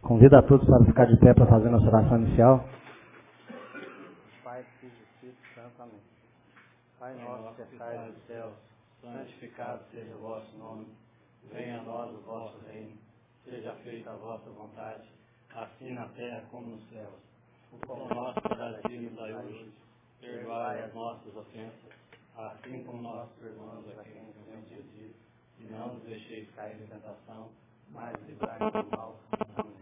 Convido a todos para ficar de pé para fazer a nossa oração inicial. Pai, Filho e Espírito Santo, amém. Pai nosso que estais nos céus, santificado seja o vosso nome. Venha a nós o vosso reino. Seja feita a vossa vontade, assim na terra como nos céus. O pão nosso cada dia nos dai hoje. Perdoai as nossas ofensas, assim como nós perdoamos a quem nos tem ofendido. E não nos deixeis cair em tentação, mas livrai-nos do mal. Amém.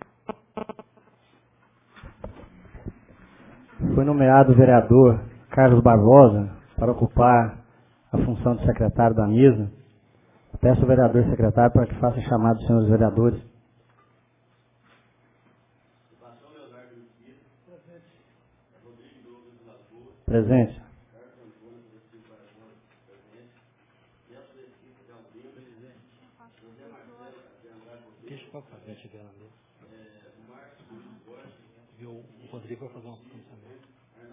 Foi nomeado o vereador Carlos Barbosa para ocupar a função de secretário da mesa. Peço ao vereador secretário para que faça a chamada dos senhores vereadores. Presente. Deixa eu fazer estiver na mesa. O Rodrigo vai fazer um pensamento.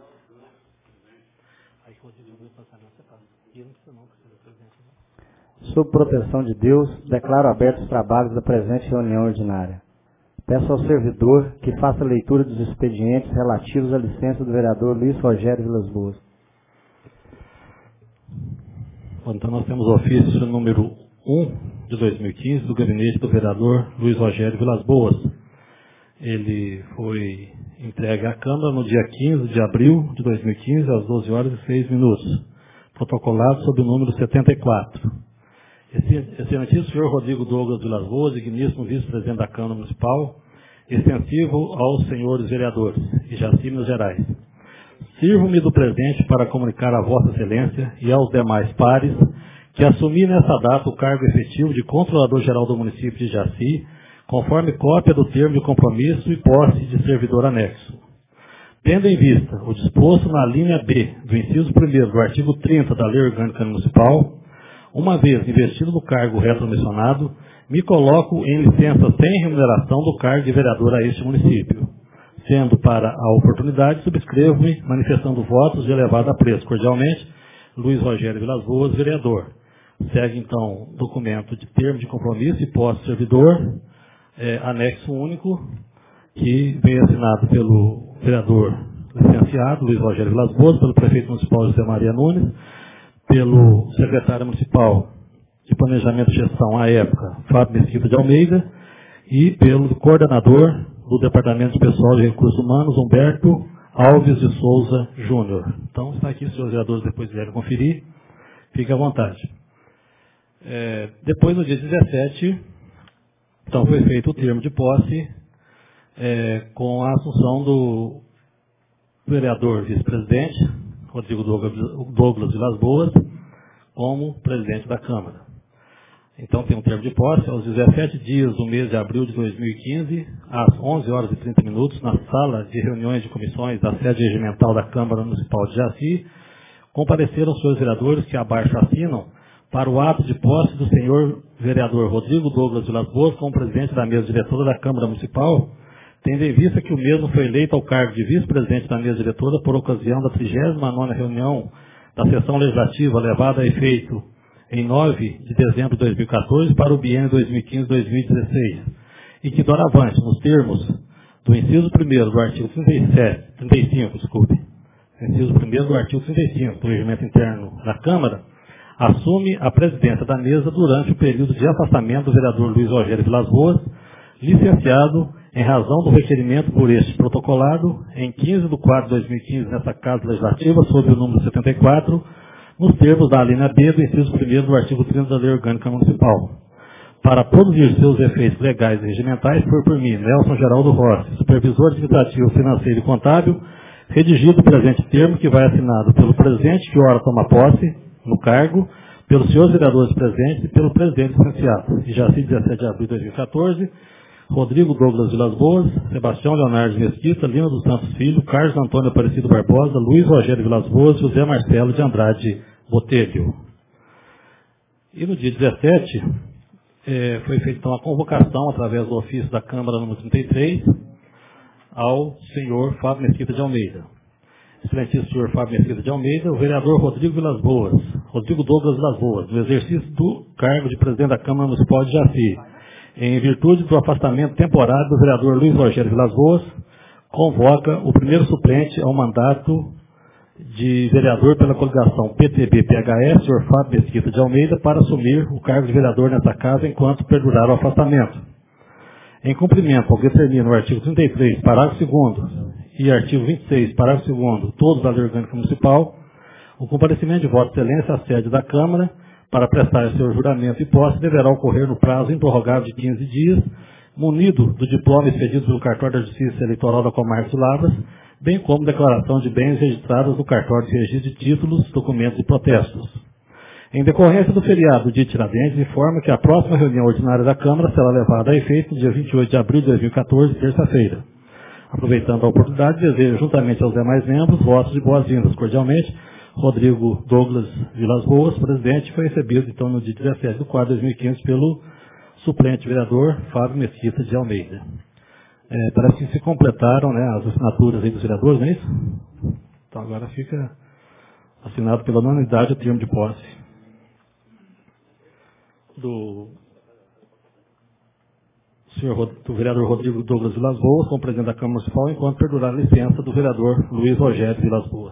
Aí que o Rodrigo vai fazer um pensamento, você faz. E eu não precisa não, porque você é presidente. Sob proteção de Deus, declaro abertos os trabalhos da presente reunião ordinária. Peço ao servidor que faça a leitura dos expedientes relativos à licença do vereador Luiz Rogério Vilas Boas. Então nós temos o ofício número 1 de 2015 do gabinete do vereador Luiz Rogério Vilas Boas. Ele foi entregue à Câmara no dia 15 de abril de 2015, às 12 horas e 6 minutos. Protocolado sob o número 74. Excelentíssimo senhor Rodrigo Douglas Vilas Boas, digníssimo vice-presidente da Câmara Municipal, extensivo aos senhores vereadores e Jaci, Minas Gerais. Sirvo-me do presente para comunicar a Vossa Excelência e aos demais pares que assumi nessa data o cargo efetivo de Controlador-Geral do município de Jaci, conforme cópia do termo de compromisso e posse de servidor anexo. Tendo em vista o disposto na linha B do inciso 1º do artigo 30 da Lei Orgânica Municipal, uma vez investido no cargo retromissionado, me coloco em licença sem remuneração do cargo de vereador a este município. Sendo para a oportunidade, subscrevo-me, manifestando votos de elevado apreço. Cordialmente, Luiz Rogério Vilas Boas, vereador. Segue, então, documento de termo de compromisso e posse servidor, anexo único, que vem assinado pelo vereador licenciado Luiz Rogério Vilas Boas, pelo prefeito municipal José Maria Nunes, pelo secretário municipal de Planejamento e Gestão, à época, Fábio Mesquita de Almeida, e pelo coordenador do Departamento de Pessoal e Recursos Humanos, Humberto Alves de Souza Júnior. Então, está aqui, senhores vereadores, depois quiserem conferir, fique à vontade. Depois, no dia 17, então, foi feito o termo de posse com a assunção do vereador vice-presidente, Rodrigo Douglas Vilas Boas, como presidente da Câmara. Então, tem um termo de posse aos 17 dias do mês de abril de 2015, às 11 horas e 30 minutos, na sala de reuniões de comissões da sede regimental da Câmara Municipal de Jaci, compareceram os senhores vereadores que abaixo assinam para o ato de posse do senhor vereador Rodrigo Douglas Vilas Boas como presidente da mesa diretora da Câmara Municipal, tendo em vista que o mesmo foi eleito ao cargo de vice-presidente da mesa diretora por ocasião da 39ª reunião da sessão legislativa levada a efeito em 9 de dezembro de 2014 para o biênio 2015-2016, e que doravante, nos termos do inciso 1º do artigo 35, inciso 1º do artigo 35 do Regimento Interno da Câmara, assume a presidência da mesa durante o período de afastamento do vereador Luiz Rogério Vilas Boas, licenciado em razão do requerimento por este protocolado em 15 de 4 de 2015 nessa Casa Legislativa, sob o número 74, nos termos da linha B do inciso 1º do artigo 30 da Lei Orgânica Municipal. Para produzir seus efeitos legais e regimentais, foi por mim, Nelson Geraldo Rossi, supervisor administrativo, financeiro e contábil, redigido o presente termo, que vai assinado pelo presidente, que ora toma posse no cargo, pelos senhores vereadores presentes e pelo presidente licenciado. E Jaci, 17 de abril de 2014, Rodrigo Douglas Vilas Boas, Sebastião Leonardo Mesquita, Lima dos Santos Filho, Carlos Antônio Aparecido Barbosa, Luiz Rogério Vilas Boas, José Marcelo de Andrade Botelho. E no dia 17, foi feita então a convocação, através do ofício da Câmara número 33, ao senhor Fábio Mesquita de Almeida. Excelentíssimo senhor Fábio Mesquita de Almeida, o vereador Rodrigo Douglas Vilas Boas, no exercício do cargo de presidente da Câmara Municipal de Jaci, em virtude do afastamento temporário do vereador Luiz Rogério Vilas Boas, convoca o primeiro suplente ao mandato de vereador pela coligação PTB-PHS, senhor Fábio Mesquita de Almeida, para assumir o cargo de vereador nessa casa enquanto perdurar o afastamento. Em cumprimento ao que determina o artigo 33, parágrafo 2º, e artigo 26, parágrafo 2º, todos da Lei Orgânica Municipal, o comparecimento de Vossa Excelência à sede da Câmara para prestar seu juramento e posse deverá ocorrer no prazo improrrogável de 15 dias, munido do diploma expedido pelo Cartório da Justiça Eleitoral da Comarca de Lavras, bem como declaração de bens registrados no Cartório de Registro de Títulos, Documentos e Protestos. Em decorrência do feriado de Tiradentes, informa que a próxima reunião ordinária da Câmara será levada a efeito no dia 28 de abril de 2014, terça-feira. Aproveitando a oportunidade, desejo, juntamente aos demais membros, votos de boas-vindas. Cordialmente, Rodrigo Douglas Vilas Boas, presidente, foi recebido, então, no dia 17 de 4 de 2015, pelo suplente vereador Fábio Mesquita de Almeida. Parece que se completaram, né, as assinaturas aí dos vereadores, não é isso? Então, agora fica assinado pela unanimidade o termo de posse do vereador Rodrigo Douglas Vilas Boas, como presidente da Câmara Municipal, enquanto perdurar a licença do vereador Luiz Rogério Vilas Boas.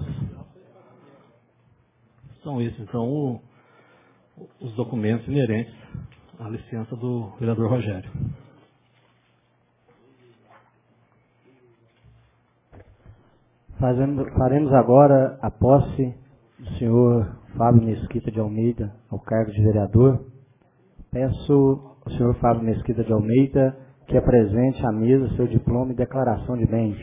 São esses, então, os documentos inerentes à licença do vereador Rogério. Faremos agora a posse do senhor Fábio Mesquita de Almeida ao cargo de vereador. Peço ao senhor Fábio Mesquita de Almeida que apresente à mesa seu diploma e declaração de bens.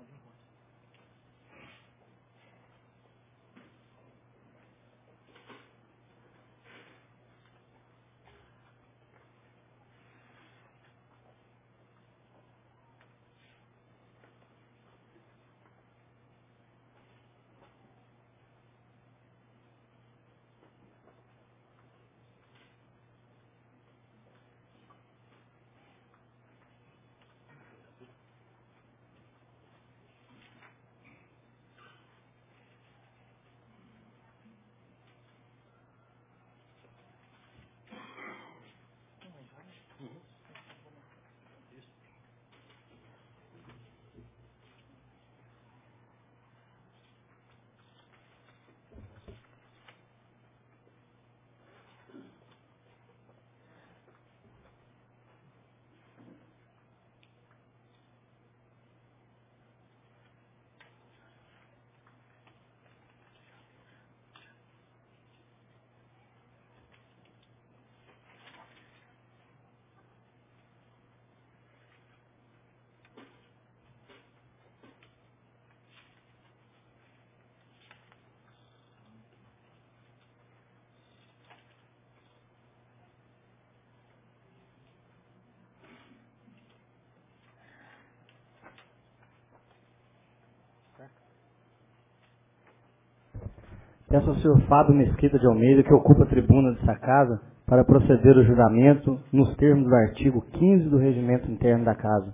Peço ao senhor Fábio Mesquita de Almeida, que ocupa a tribuna dessa casa, para proceder ao juramento nos termos do artigo 15 do Regimento Interno da Casa.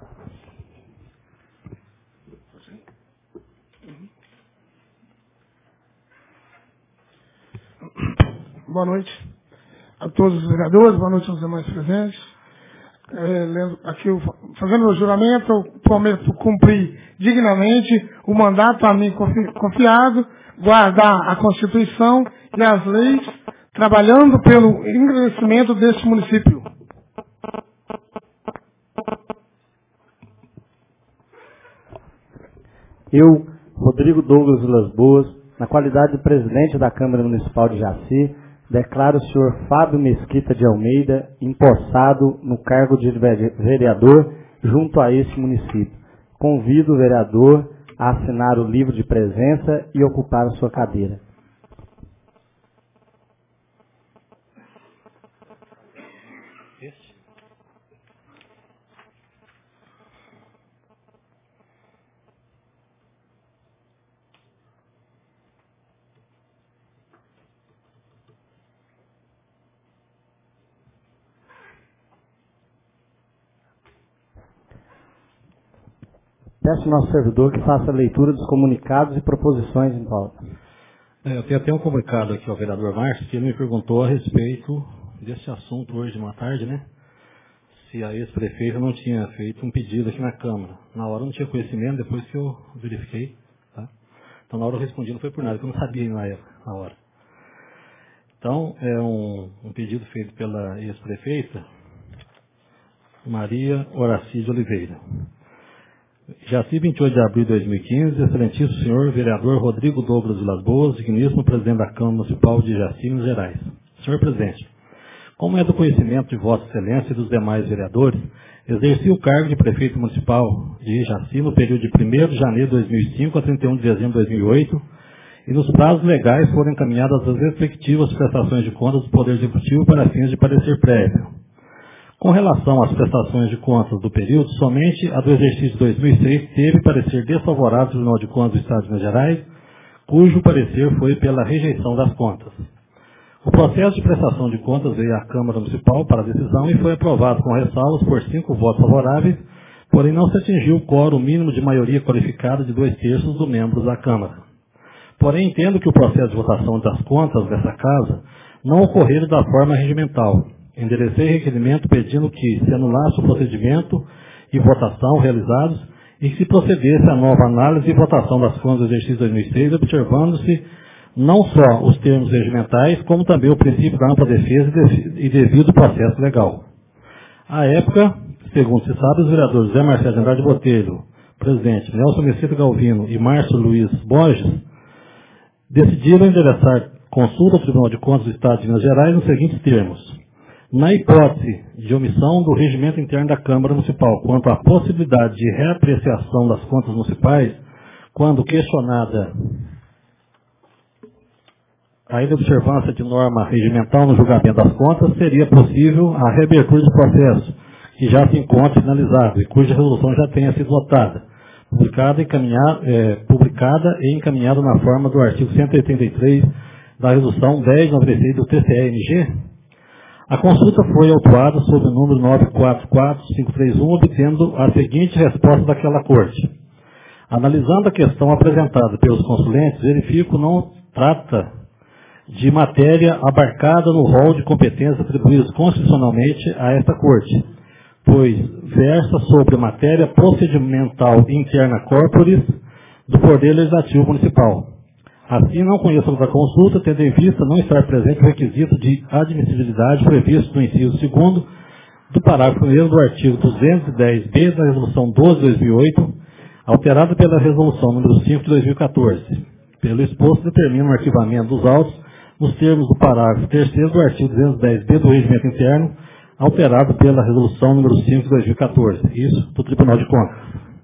Boa noite a todos os vereadores, boa noite aos demais presentes. Fazendo o juramento, eu prometo cumprir dignamente o mandato a mim confiado, guardar a Constituição e as leis, trabalhando pelo engrandecimento deste município. Eu, Rodrigo Douglas Vilas Boas, na qualidade de presidente da Câmara Municipal de Jaci, declaro o senhor Fábio Mesquita de Almeida empossado no cargo de vereador junto a este município. Convido o vereador a assinar o livro de presença e ocupar a sua cadeira. Peço ao nosso servidor que faça a leitura dos comunicados e proposições em pauta. Eu tenho até um comunicado aqui ao vereador Márcio, que ele me perguntou a respeito desse assunto hoje de uma tarde, né? se a ex-prefeita não tinha feito um pedido aqui na Câmara. Na hora eu não tinha conhecimento, depois que eu verifiquei. Tá? Então na hora eu respondi, não foi por nada, porque eu não sabia na época, na hora. Então, é um pedido feito pela ex-prefeita Maria Horaci de Oliveira. Jaci, 28 de abril de 2015, excelentíssimo senhor vereador Rodrigo Douglas Vilas Boas, digníssimo presidente da Câmara Municipal de Jaci, Minas Gerais. Senhor presidente, como é do conhecimento de Vossa Excelência e dos demais vereadores, exerci o cargo de prefeito municipal de Jaci no período de 1º de janeiro de 2005 a 31 de dezembro de 2008, e nos prazos legais foram encaminhadas as respectivas prestações de contas do Poder Executivo para fins de parecer prévio. Com relação às prestações de contas do período, somente a do exercício de 2006 teve parecer desfavorável do Tribunal de Contas do Estado de Minas Gerais, cujo parecer foi pela rejeição das contas. O processo de prestação de contas veio à Câmara Municipal para decisão e foi aprovado com ressalvas por 5 votos favoráveis, porém não se atingiu o quórum mínimo de maioria qualificada de 2/3 dos membros da Câmara. Porém, entendo que o processo de votação das contas dessa Casa não ocorreu da forma regimental. Enderecei requerimento pedindo que se anulasse o procedimento e votação realizados e que se procedesse à nova análise e votação das contas do exercício 2006, observando-se não só os termos regimentais, como também o princípio da ampla defesa e devido processo legal. À época, segundo se sabe, os vereadores José Marcelo de Andrade Botelho, presidente, Nelson Mesquita Galvino e Márcio Luiz Borges, decidiram endereçar consulta ao Tribunal de Contas do Estado de Minas Gerais nos seguintes termos. Na hipótese de omissão do regimento interno da Câmara Municipal quanto à possibilidade de reapreciação das contas municipais, quando questionada a inobservância de norma regimental no julgamento das contas, seria possível a reabertura de processo, que já se encontra finalizado e cuja resolução já tenha sido votada, publicada e encaminhada na forma do artigo 183 da Resolução 1096 do TCE-MG. A consulta foi autuada sob o número 944531, obtendo a seguinte resposta daquela Corte. Analisando a questão apresentada pelos consulentes, verifico não trata de matéria abarcada no rol de competências atribuídas constitucionalmente a esta Corte, pois versa sobre matéria procedimental interna corporis do Poder Legislativo Municipal. Assim, não conheço da consulta, tendo em vista não estar presente o requisito de admissibilidade previsto no inciso 2º do parágrafo 1º do artigo 210b da Resolução 12 de 2008, alterada pela Resolução número 5 de 2014. Pelo exposto, determina o arquivamento dos autos nos termos do parágrafo 3º do artigo 210b do Regimento Interno, alterado pela Resolução número 5 de 2014, isso do Tribunal de Contas.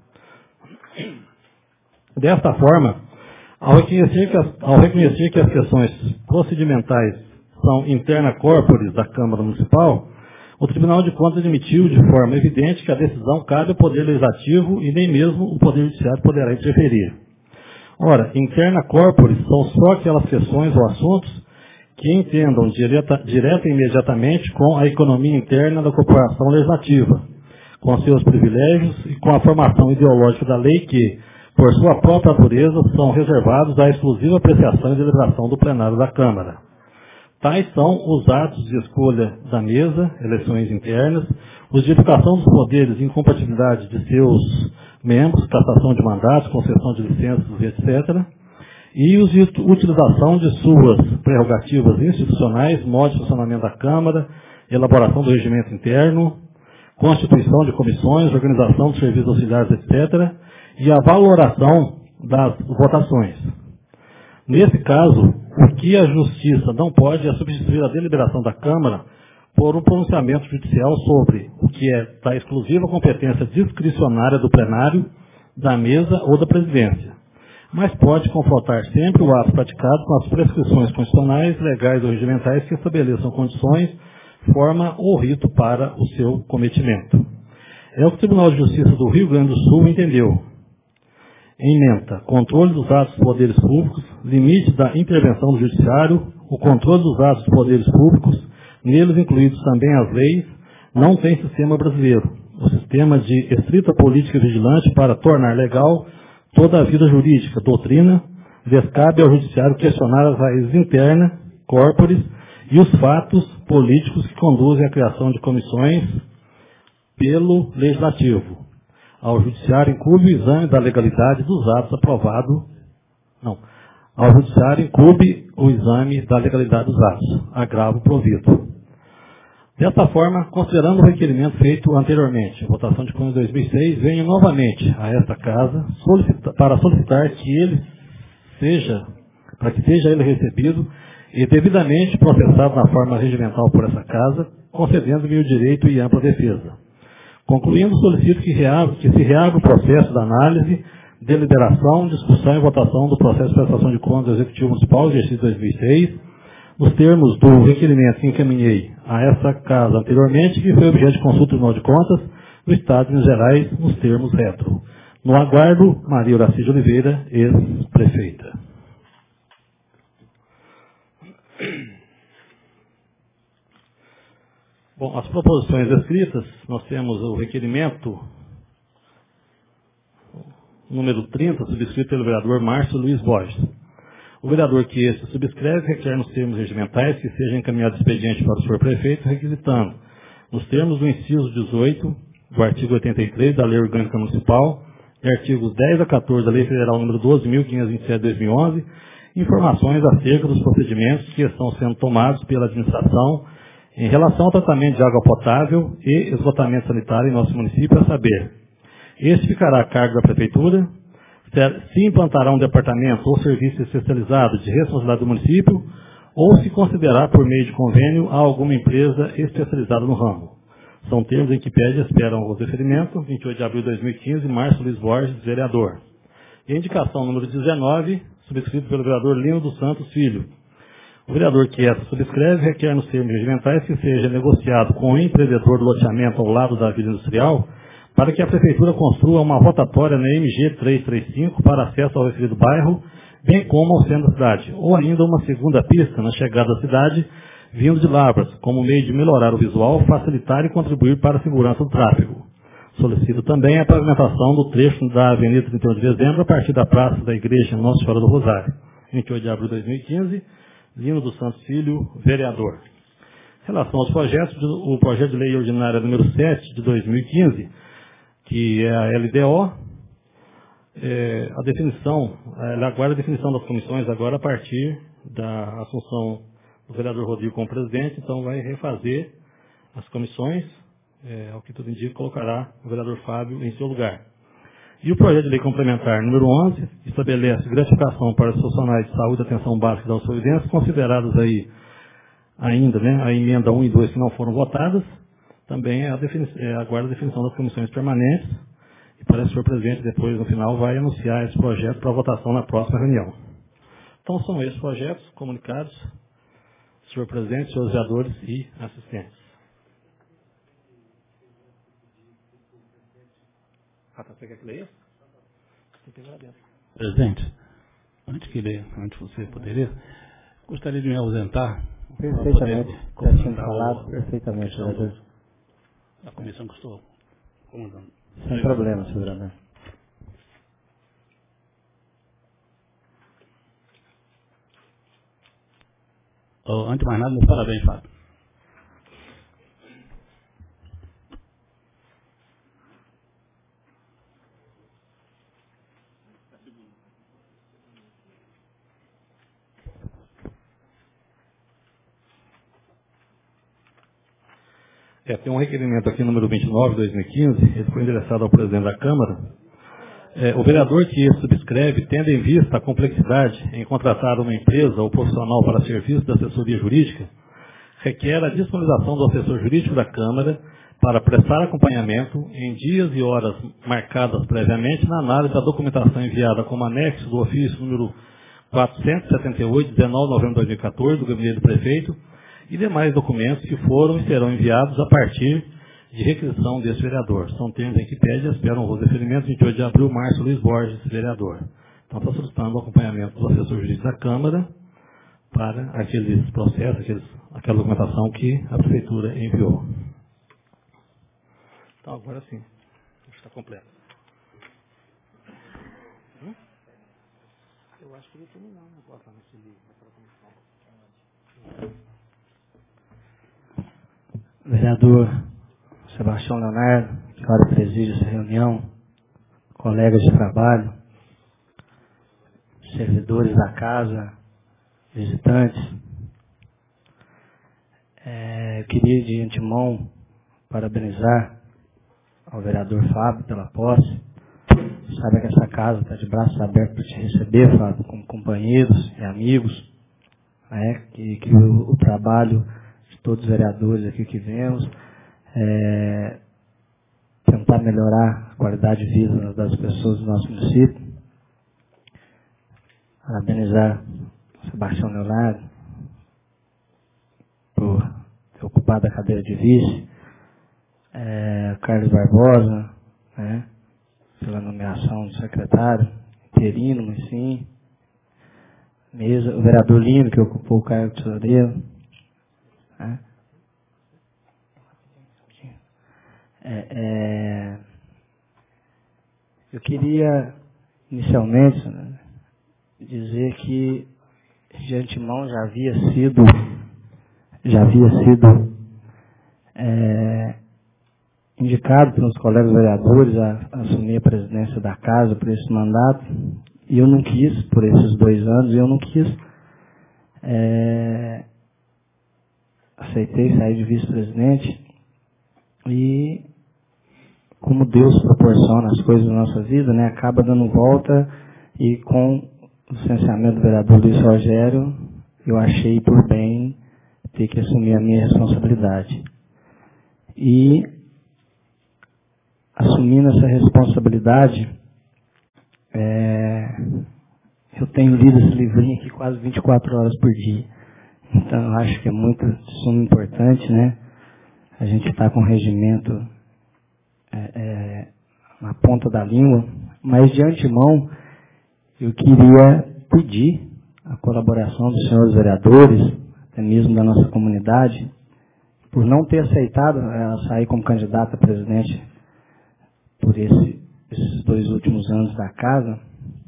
Desta forma, ao reconhecer que as questões procedimentais são interna corporis da Câmara Municipal, o Tribunal de Contas admitiu de forma evidente que a decisão cabe ao Poder Legislativo e nem mesmo o Poder Judiciário poderá interferir. Ora, interna corporis são só aquelas questões ou assuntos que entendam direta e imediatamente com a economia interna da corporação legislativa, com seus privilégios e com a formação ideológica da lei que, por sua própria natureza, são reservados à exclusiva apreciação e deliberação do plenário da Câmara. Tais são os atos de escolha da mesa, eleições internas, os de edificação dos poderes e incompatibilidade de seus membros, cassação de mandatos, concessão de licenças, etc., e os de utilização de suas prerrogativas institucionais, modo de funcionamento da Câmara, elaboração do regimento interno, constituição de comissões, organização dos serviços auxiliares, etc., e a valoração das votações. Nesse caso, o que a Justiça não pode é substituir a deliberação da Câmara por um pronunciamento judicial sobre o que é da exclusiva competência discricionária do plenário, da mesa ou da presidência, mas pode confrontar sempre o ato praticado com as prescrições constitucionais, legais ou regimentais que estabeleçam condições, forma ou rito para o seu cometimento. É o que o Tribunal de Justiça do Rio Grande do Sul entendeu. Ementa, controle dos atos dos poderes públicos, limite da intervenção do judiciário, o controle dos atos dos poderes públicos, neles incluídos também as leis, não tem sistema brasileiro. O sistema de estrita política vigilante para tornar legal toda a vida jurídica, doutrina, descabe ao judiciário questionar as raízes internas, corporis, e os fatos políticos que conduzem à criação de comissões pelo Legislativo. Ao Judiciário incumbe o exame da legalidade dos atos aprovados. Não. Ao Judiciário incumbe o exame da legalidade dos atos. Agravo provido. Desta forma, considerando o requerimento feito anteriormente, a votação de junho de 2006, venho novamente a esta Casa para solicitar que seja ele recebido e devidamente processado na forma regimental por essa Casa, concedendo-me o direito e ampla defesa. Concluindo, solicito que se reabra o processo da análise, deliberação, discussão e votação do processo de prestação de contas do Executivo Municipal, exercício 2006, nos termos do requerimento que encaminhei a essa Casa anteriormente, que foi objeto de consulta do Tribunal de Contas do Estado de Minas Gerais, nos termos retro. No aguardo, Maria Horaci de Oliveira, ex-prefeita. Bom, as proposições escritas, nós temos o requerimento número 30, subscrito pelo vereador Márcio Luiz Borges. O vereador que este subscreve requer nos termos regimentais que seja encaminhado expediente para o senhor prefeito, requisitando, nos termos do inciso 18 do artigo 83 da Lei Orgânica Municipal e artigos 10 a 14 da Lei Federal número 12.527 de 2011, informações acerca dos procedimentos que estão sendo tomados pela administração em relação ao tratamento de água potável e esgotamento sanitário em nosso município, a saber, este ficará a cargo da Prefeitura, se implantará um departamento ou serviço especializado de responsabilidade do município, ou se considerar por meio de convênio a alguma empresa especializada no ramo. São termos em que pede e esperam o deferimento, 28 de abril de 2015, Márcio Luiz Borges, vereador. E a indicação número 19, subscrito pelo vereador Lino dos Santos Filho. O vereador que essa subscreve requer nos termos regimentais que seja negociado com o empreendedor do loteamento ao lado da Vila Industrial para que a Prefeitura construa uma rotatória na MG 335 para acesso ao referido bairro, bem como ao centro da cidade, ou ainda uma segunda pista na chegada à cidade, vindo de Lavras, como meio de melhorar o visual, facilitar e contribuir para a segurança do tráfego. Solicito também a pavimentação do trecho da Avenida 31 de Dezembro, a partir da Praça da Igreja Nossa Senhora do Rosário. 28 de abril de 2015, Lino dos Santos Filho, vereador. Em relação aos projetos, o projeto de lei ordinária número 7 de 2015, que é a LDO, a definição, ela aguarda a definição das comissões agora a partir da assunção do vereador Rodrigo como presidente, então vai refazer as comissões, ao que tudo indica, colocará o vereador Fábio em seu lugar. E o projeto de lei complementar número 11 estabelece gratificação para os profissionais de saúde e atenção básica da Alçoidense, consideradas aí ainda, a emenda 1 e 2 que não foram votadas, também aguarda a definição das comissões permanentes, e parece que o senhor presidente depois, no final, vai anunciar esse projeto para votação na próxima reunião. Então são esses projetos comunicados, senhor presidente, senhores vereadores e assistentes. Você quer que leia? Presidente, antes que leia, antes você poderia, gostaria de me ausentar. Perfeitamente, já tinha falado perfeitamente, vereador. A comissão que estou comandando. Sem problema, senhor vereador. Antes de mais nada, meus parabéns, Fábio. Tem um requerimento aqui, número 29 de 2015, ele foi endereçado ao presidente da Câmara. O vereador que subscreve, tendo em vista a complexidade em contratar uma empresa ou profissional para serviço de assessoria jurídica, requer a disponibilização do assessor jurídico da Câmara para prestar acompanhamento em dias e horas marcadas previamente na análise da documentação enviada como anexo do ofício número 478, 19 de novembro de 2014, do gabinete do prefeito, e demais documentos que foram e serão enviados a partir de requisição desse vereador. São termos em que pede e esperam o referimento 28 de abril, Márcio Luiz Borges, vereador. Então, está solicitando o acompanhamento do assessor jurídico da Câmara para aqueles processos, aquela documentação que a Prefeitura enviou. Então, agora sim, está completo. Eu acho que ele terminou, né? Agora nesse livro, naquela comissão. Vereador Sebastião Leonardo, que ora preside essa reunião, colegas de trabalho, servidores da casa, visitantes. Eu queria de antemão parabenizar ao vereador Fábio pela posse. Sabe que essa casa está de braços abertos para te receber, Fábio, como companheiros e amigos. Que o trabalho de todos os vereadores aqui que vemos tentar melhorar a qualidade de vida das pessoas do nosso município. Parabenizar o Sebastião Leonardo por ter ocupado a cadeira de vice, o Carlos Barbosa, pela nomeação do secretário interino, mas sim, o vereador Lino, que ocupou o cargo de tesoureiro. Eu queria, inicialmente, dizer que de antemão já havia sido indicado pelos colegas vereadores a assumir a presidência da casa por esse mandato, e eu não quis, por esses 2 anos, aceitei sair de vice-presidente, e como Deus proporciona as coisas na nossa vida, acaba dando volta, e com o licenciamento do vereador Luiz Rogério, eu achei por bem ter que assumir a minha responsabilidade. E, assumindo essa responsabilidade, eu tenho lido esse livrinho aqui quase 24 horas por dia. Então, eu acho que é muito de suma importante, a gente está com o regimento na ponta da língua, mas de antemão eu queria pedir a colaboração dos senhores vereadores, até mesmo da nossa comunidade, por não ter aceitado sair como candidata a presidente por esses 2 últimos anos da casa.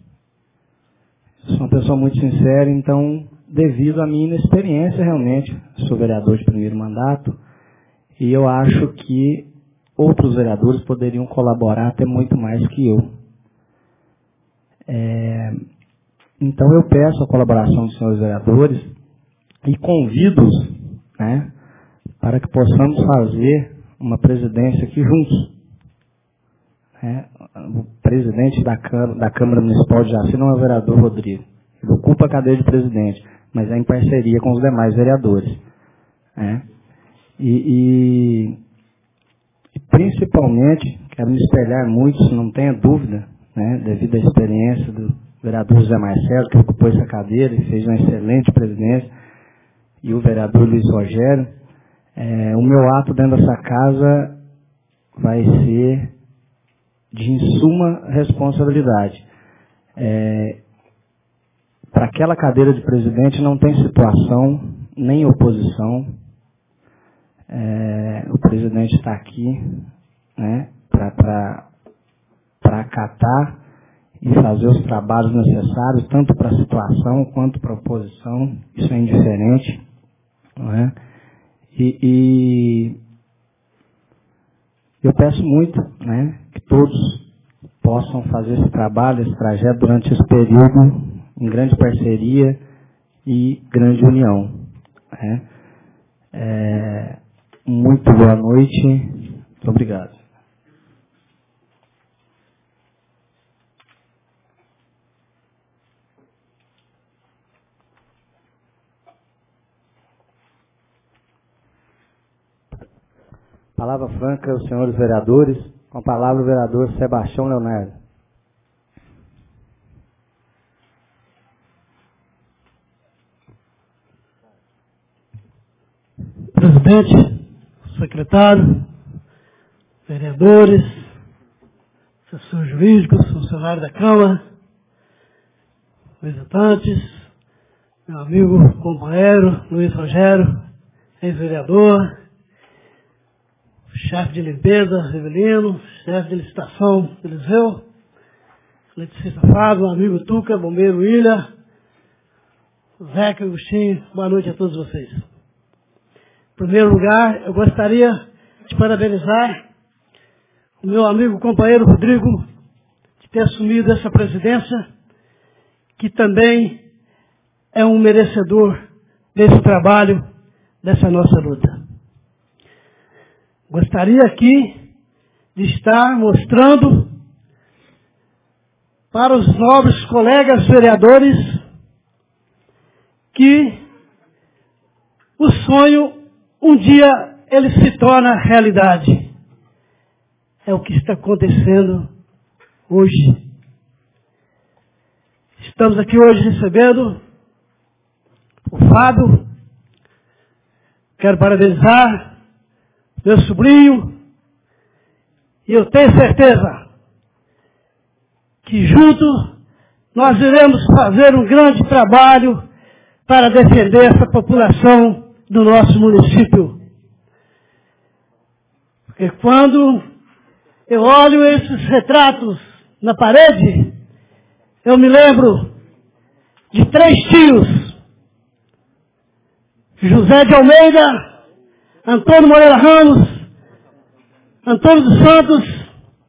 Eu sou uma pessoa muito sincera, então, devido à minha inexperiência, realmente, sou vereador de primeiro mandato, e eu acho que outros vereadores poderiam colaborar até muito mais que eu. Então, eu peço a colaboração dos senhores vereadores e convido-os para que possamos fazer uma presidência aqui juntos. O presidente da Câmara Municipal de Jaci não é o vereador Rodrigo. Ele ocupa a cadeira de presidente, mas é em parceria com os demais vereadores. E principalmente, quero me espelhar muito, se não tenha dúvida, devido à experiência do vereador José Marcelo, que ocupou essa cadeira e fez uma excelente presidência, e o vereador Luiz Rogério. O meu ato dentro dessa casa vai ser de suma responsabilidade. Para aquela cadeira de presidente não tem situação, nem oposição. O presidente está aqui para acatar e fazer os trabalhos necessários, tanto para a situação quanto para a oposição. Isso é indiferente. E eu peço muito que todos possam fazer esse trabalho, esse trajeto durante esse período em grande parceria e grande união. Muito boa noite. Muito obrigado. Palavra franca aos senhores vereadores. Com a palavra o vereador Sebastião Leonardo. Presidente, secretário, vereadores, assessores jurídicos, funcionários da Câmara, visitantes, meu amigo companheiro Luiz Rogério, ex-vereador, chefe de limpeza, Rivelino, chefe de licitação, Eliseu, eletricista Fábio, amigo Tuca, bombeiro William, Zeca, Agostinho, boa noite a todos vocês. Em primeiro lugar, eu gostaria de parabenizar o meu amigo companheiro Rodrigo de ter assumido essa presidência, que também é um merecedor desse trabalho, dessa nossa luta. Gostaria aqui de estar mostrando para os nobres colegas vereadores que o sonho, um dia, ele se torna realidade. É o que está acontecendo hoje. Estamos aqui hoje recebendo o Fábio. Quero parabenizar meu sobrinho. E eu tenho certeza que juntos nós iremos fazer um grande trabalho para defender essa população do nosso município. Porque quando eu olho esses retratos na parede, eu me lembro de 3 tios: José de Almeida, Antônio Moreira Ramos, Antônio dos Santos,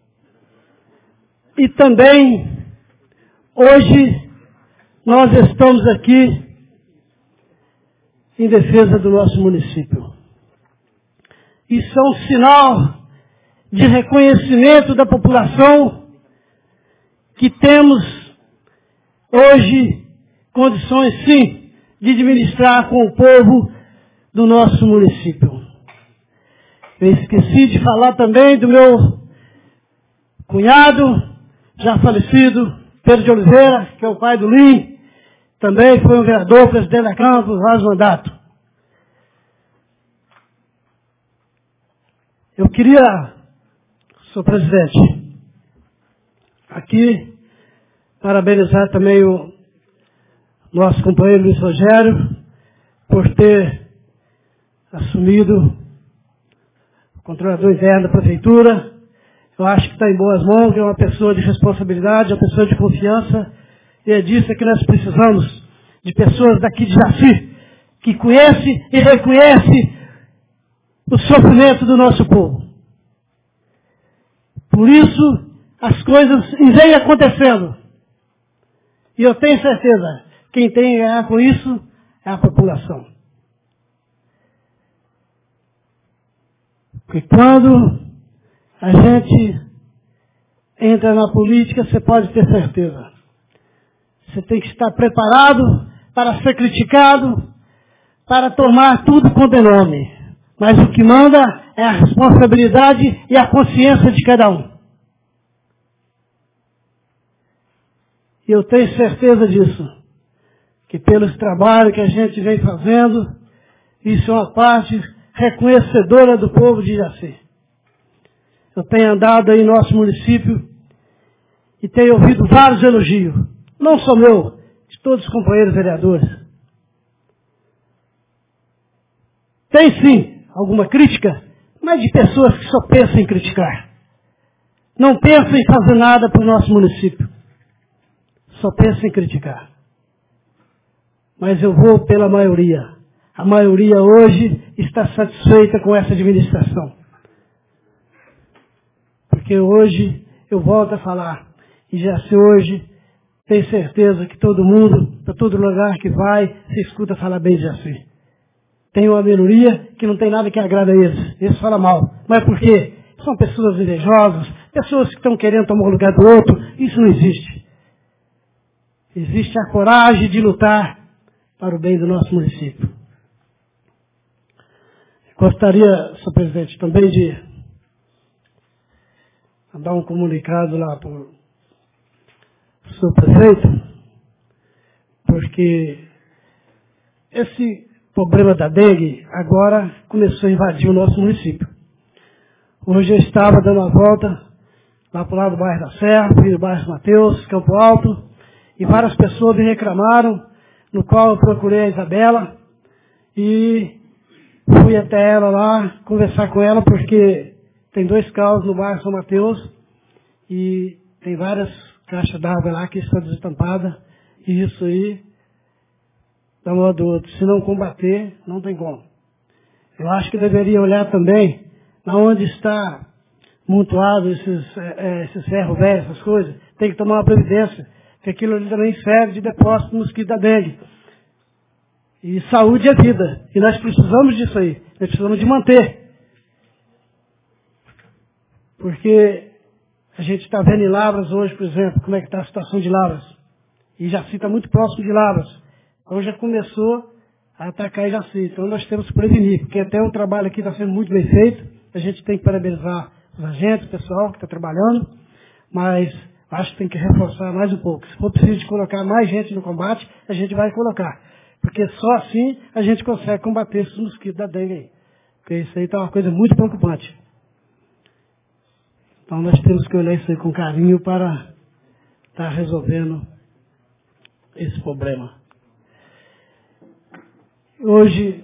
e também, hoje, nós estamos aqui em defesa do nosso município. Isso é um sinal de reconhecimento da população que temos hoje condições, sim, de administrar com o povo do nosso município. Eu esqueci de falar também do meu cunhado, já falecido, Pedro de Oliveira, que é o pai do Lim, também foi um vereador, presidente da Câmara por vários mandatos. Eu queria, senhor presidente, aqui parabenizar também o nosso companheiro Luiz Rogério por ter assumido o controlador interno da prefeitura. Eu acho que está em boas mãos, é uma pessoa de responsabilidade, uma pessoa de confiança, e é disso que nós precisamos, de pessoas daqui de Jaci, que conhecem e reconhecem o sofrimento do nosso povo. Por isso, as coisas vêm acontecendo. E eu tenho certeza, quem tem a ganhar com isso é a população. Porque quando a gente entra na política, você pode ter certeza. Você tem que estar preparado para ser criticado, para tomar tudo com nome. Mas o que manda é a responsabilidade e a consciência de cada um. E eu tenho certeza disso. Que pelos trabalhos que a gente vem fazendo, isso é uma parte reconhecedora do povo de Jaci. Eu tenho andado aí em nosso município e tenho ouvido vários elogios. Não só meu, de todos os companheiros vereadores. Tem sim alguma crítica, mas de pessoas que só pensam em criticar. Não pensam em fazer nada para o nosso município. Só pensam em criticar. Mas eu vou pela maioria. A maioria hoje está satisfeita com essa administração. Porque hoje, eu volto a falar, e já se hoje, tenho certeza que todo mundo, para todo lugar que vai, se escuta falar bem de Jaci. Tem uma minoria que não tem nada que agrada a eles. Eles falam mal. Mas por quê? São pessoas invejosas, pessoas que estão querendo tomar o lugar do outro. Isso não existe. Existe a coragem de lutar para o bem do nosso município. Gostaria, senhor presidente, também de dar um comunicado lá para o senhor prefeito, porque esse problema da dengue agora começou a invadir o nosso município. Hoje eu estava dando uma volta lá para o lado do bairro da Serra, do bairro Mateus, Campo Alto, e várias pessoas me reclamaram, no qual eu procurei a Isabela e fui até ela lá conversar com ela, porque tem 2 caos no bairro São Mateus e tem várias caixas d'água lá que estão destampadas, e isso aí da modo do outro. Se não combater, não tem como. Eu acho que deveria olhar também onde está montuado esses ferros velhos, essas coisas, tem que tomar uma previdência, que aquilo ali também serve de depósito do mosquito da dengue. E saúde é vida. E nós precisamos disso aí. Nós precisamos de manter. Porque a gente está vendo em Lavras hoje, por exemplo, como é que está a situação de Lavras. E Jaci está muito próximo de Lavras. Então já começou a atacar Jaci. Então nós temos que prevenir, porque até o trabalho aqui está sendo muito bem feito. A gente tem que parabenizar os agentes, o pessoal que está trabalhando. Mas acho que tem que reforçar mais um pouco. Se for preciso de colocar mais gente no combate, a gente vai colocar. Porque só assim a gente consegue combater esses mosquitos da dengue aí. Porque isso aí está uma coisa muito preocupante. Então nós temos que olhar isso aí com carinho para estar resolvendo esse problema. Hoje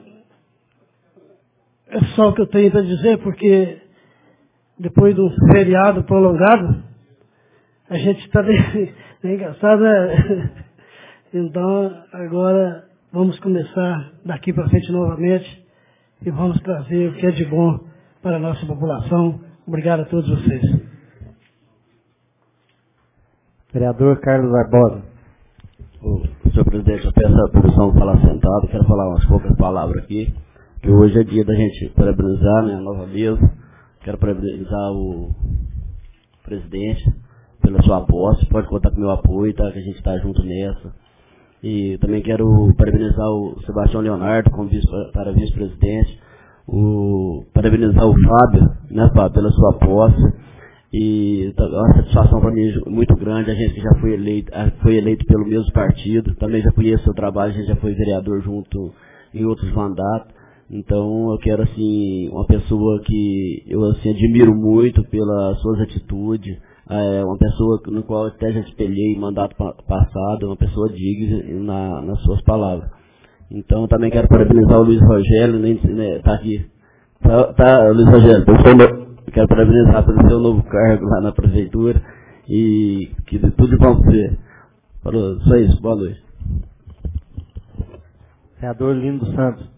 é só o que eu tenho para dizer, porque depois de um feriado prolongado, a gente está bem engraçado, né? Então agora vamos começar daqui para frente novamente e vamos trazer o que é de bom para a nossa população. Obrigado a todos vocês. Vereador Carlos Barbosa. Senhor presidente, eu peço a permissão de falar sentado, quero falar umas poucas palavras aqui, que hoje é dia da gente parabenizar, né, a nova mesa. Quero parabenizar o presidente pela sua posse, pode contar com o meu apoio, tá, que a gente está junto nessa. E também quero parabenizar o Sebastião Leonardo como vice-presidente, parabenizar o Fábio, né, Fábio, pela sua posse. E é uma satisfação para mim muito grande, a gente que já foi eleito pelo mesmo partido, também já conheço o seu trabalho, a gente já foi vereador junto em outros mandatos. Então eu quero, assim, uma pessoa que eu, assim, admiro muito pelas suas atitudes, uma pessoa no qual até já espelhei em mandato passado, uma pessoa digna nas suas palavras. Então eu também quero parabenizar o Luiz Rogério, está aqui. Tá, Luiz Rogério, eu quero parabenizar pelo seu novo cargo lá na prefeitura e que tudo de bom para você. Falou, só isso, boa noite. Vereador Lino dos Santos.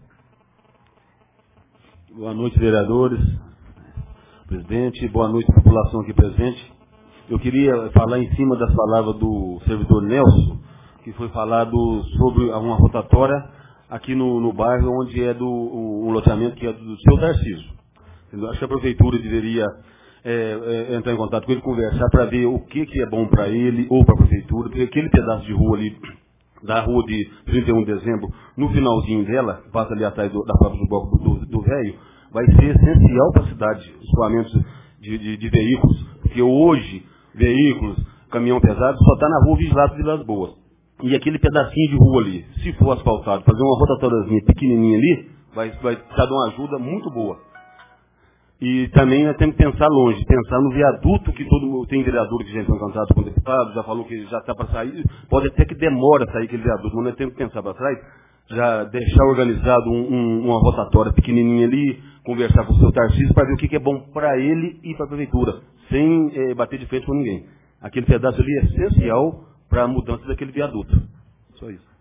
Boa noite, vereadores, presidente, boa noite, população aqui presente. Eu queria falar em cima das palavras do servidor Nelson, que foi falado sobre uma rotatória aqui no bairro, onde é um loteamento que é do seu Tarcísio. Eu acho que a prefeitura deveria entrar em contato com ele, conversar para ver o que é bom para ele ou para a prefeitura, porque aquele pedaço de rua ali, da rua de 31 de dezembro, no finalzinho dela, passa ali atrás da fábrica do bloco do velho, vai ser essencial para a cidade, escoamentos de veículos, porque hoje, veículos, caminhão pesado, só está na rua Vigilado de Vilas Boas. E aquele pedacinho de rua ali, se for asfaltado, fazer uma rotatóriazinha pequenininha ali, vai dar uma ajuda muito boa. E também nós temos que pensar longe, pensar no viaduto, que tem vereador que já entrou em contato com o deputado, já falou que já está para sair, pode até que demora a sair aquele viaduto, mas nós temos que pensar para trás, já deixar organizado uma rotatória pequenininha ali, conversar com o seu Tarcísio para ver o que é bom para ele e para a prefeitura, sem bater de frente com ninguém. Aquele pedaço ali é essencial para a mudança daquele viaduto. Só isso.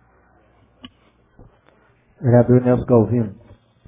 Vereador Nelson Galvino.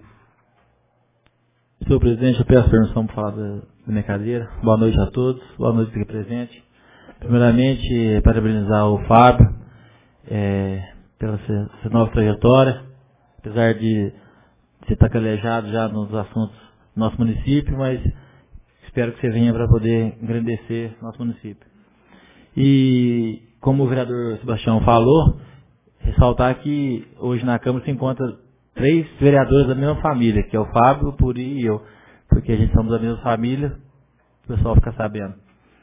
Senhor presidente, eu peço permissão para falar da minha cadeira. Boa noite a todos, boa noite aqui presente. Primeiramente, parabenizar o Fábio pela sua nova trajetória, apesar de você estar calejado já nos assuntos do nosso município, mas espero que você venha para poder engrandecer nosso município. E, como o vereador Sebastião falou, ressaltar que hoje na Câmara se encontra 3 vereadores da mesma família, que é o Fábio, o Puri e eu, porque a gente somos da mesma família, o pessoal fica sabendo.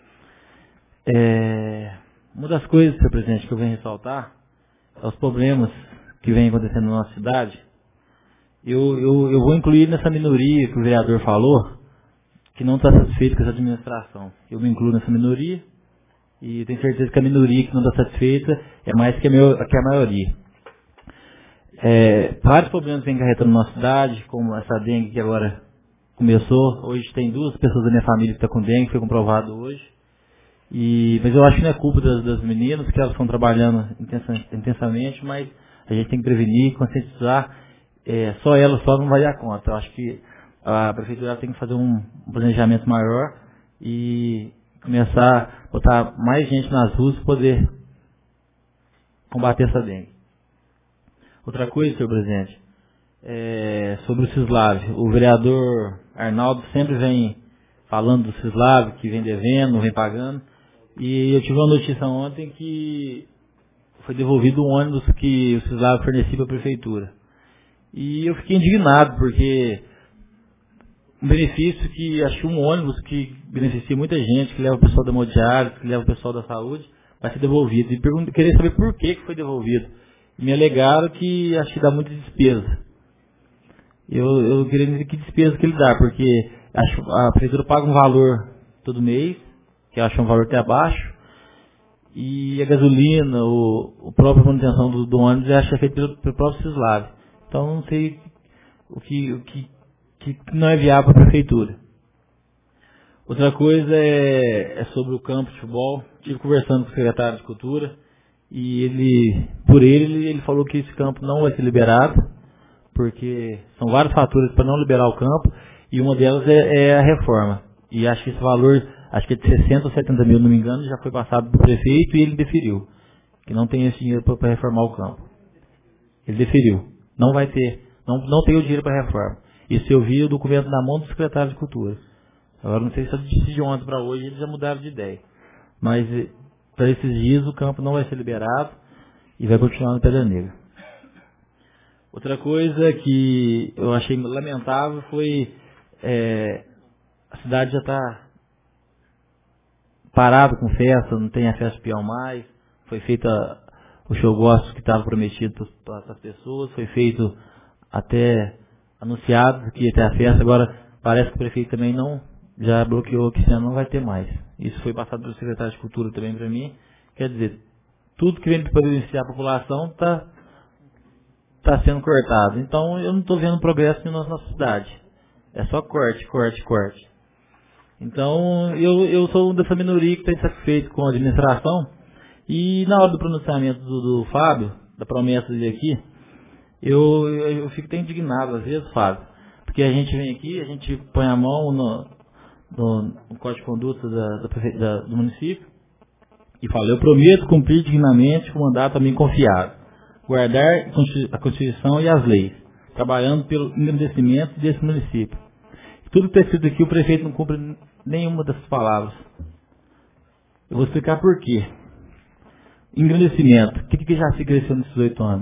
Uma das coisas, senhor presidente, que eu venho ressaltar é os problemas que vêm acontecendo na nossa cidade. Eu vou incluir nessa minoria que o vereador falou, que não está satisfeito com essa administração. Eu me incluo nessa minoria e tenho certeza que a minoria que não está satisfeita é mais que a maioria. Vários problemas vêm encarretando na nossa cidade, como essa dengue que agora começou. Hoje tem 2 pessoas da minha família que estão com dengue, foi comprovado hoje. Mas eu acho que não é culpa das meninas, que elas estão trabalhando intensamente, mas a gente tem que prevenir, conscientizar. Só elas não vai dar conta. Eu acho que a prefeitura tem que fazer um planejamento maior e começar a botar mais gente nas ruas para poder combater essa dengue. Outra coisa, senhor presidente, sobre o Cislav. O vereador Arnaldo sempre vem falando do Cislav, que vem devendo, não vem pagando. E eu tive uma notícia ontem que foi devolvido um ônibus que o Cislav fornecia para a prefeitura. E eu fiquei indignado, porque um benefício que, acho que um ônibus que beneficia muita gente, que leva o pessoal da hemodiálise, que leva o pessoal da saúde, vai ser devolvido. E queria saber por que foi devolvido. E me alegaram que acho que dá muita despesa. Eu queria dizer que despesa que ele dá, porque a prefeitura paga um valor todo mês, que eu acho um valor até abaixo, e a gasolina, a própria manutenção do ônibus, eu acho que é feito pelo próprio Cislav. Então não sei o que não é viável para a prefeitura. Outra coisa é sobre o campo de futebol. Estive conversando com o secretário de Cultura e ele falou que esse campo não vai ser liberado, porque são vários fatores para não liberar o campo, e uma delas é a reforma. E acho que esse valor, acho que é de 60 ou 70 mil, não me engano, já foi passado para o prefeito e ele deferiu, que não tem esse dinheiro para reformar o campo. Ele deferiu. Não vai ter, não tem o dinheiro para reforma. Isso eu vi o documento na mão do secretário de Cultura. Agora não sei se de ontem para hoje eles já mudaram de ideia. Mas para esses dias o campo não vai ser liberado e vai continuar no Pedra Negra. Outra coisa que eu achei lamentável foi a cidade já está parada com festa, não tem a festa peão mais. Foi feita o show gospel que estava prometido para as pessoas, foi feito até anunciado que ia ter a festa, agora parece que o prefeito também já bloqueou que esse ano não vai ter mais. Isso foi passado pelo secretário de Cultura também para mim. Quer dizer, tudo que vem para beneficiar a população está sendo cortado. Então eu não estou vendo progresso na nossa cidade. É só corte. Então eu sou dessa minoria que está insatisfeito com a administração. E na hora do pronunciamento do Fábio, da promessa dele aqui, eu fico até indignado às vezes, Fábio, porque a gente vem aqui, a gente põe a mão no Código de Conduta do município e fala: eu prometo cumprir dignamente o mandato a mim confiado, guardar a Constituição e as leis, trabalhando pelo engrandecimento desse município. Tudo que está escrito aqui, o prefeito não cumpre nenhuma dessas palavras. Eu vou explicar por quê. Engrandecimento. O que já se cresceu nesses 8 anos?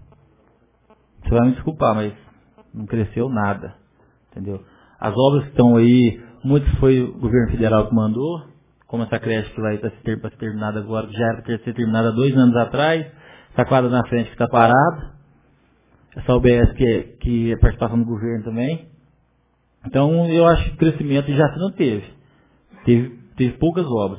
Você vai me desculpar, mas não cresceu nada. Entendeu? As obras que estão aí, muitas foi o governo federal que mandou, como essa creche que vai estar ser terminada agora, que já era para ser terminada há 2 anos atrás, essa quadra na frente que está parada, essa UBS que é participação do governo também. Então eu acho que crescimento já se não teve. Teve poucas obras.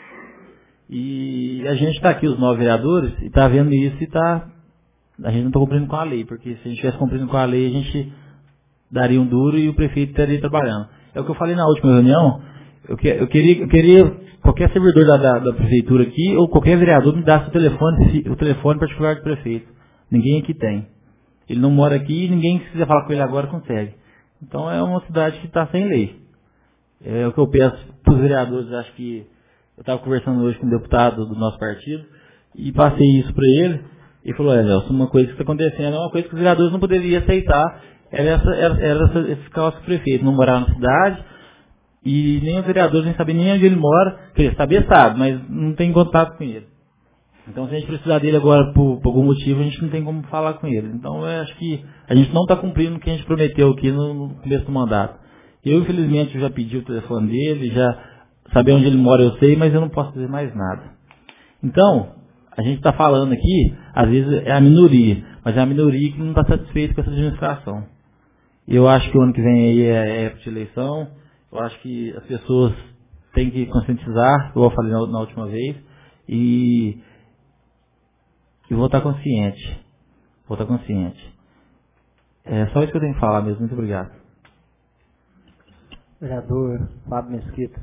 E a gente está aqui, os 9 vereadores, e está vendo isso e a gente não está cumprindo com a lei, porque se a gente estivesse cumprindo com a lei, a gente daria um duro e o prefeito estaria trabalhando. É o que eu falei na última reunião. Eu queria qualquer servidor da prefeitura aqui, ou qualquer vereador, me desse o telefone particular do prefeito. Ninguém aqui tem. Ele não mora aqui e ninguém, se quiser falar com ele agora, consegue. Então é uma cidade que está sem lei. É o que eu peço para os vereadores. Acho que eu estava conversando hoje com um deputado do nosso partido e passei isso para ele. Ele falou: Nelson, uma coisa que está acontecendo é uma coisa que os vereadores não poderiam aceitar. Era esse caos que o prefeito não morava na cidade e nem os vereadores nem sabem nem onde ele mora. Quer dizer, sabe, mas não tem contato com ele. Então, se a gente precisar dele agora por algum motivo, a gente não tem como falar com ele. Então, eu acho que a gente não está cumprindo o que a gente prometeu aqui no começo do mandato. Eu, infelizmente, já pedi o telefone dele, já saber onde ele mora eu sei, mas eu não posso fazer mais nada. Então, a gente está falando aqui, às vezes é a minoria, mas é a minoria que não está satisfeita com essa administração. Eu acho que o ano que vem aí é época de eleição, eu acho que as pessoas têm que conscientizar, igual eu falei na última vez, e votar consciente. É só isso que eu tenho que falar mesmo. Muito obrigado. Vereador Fábio Mesquita.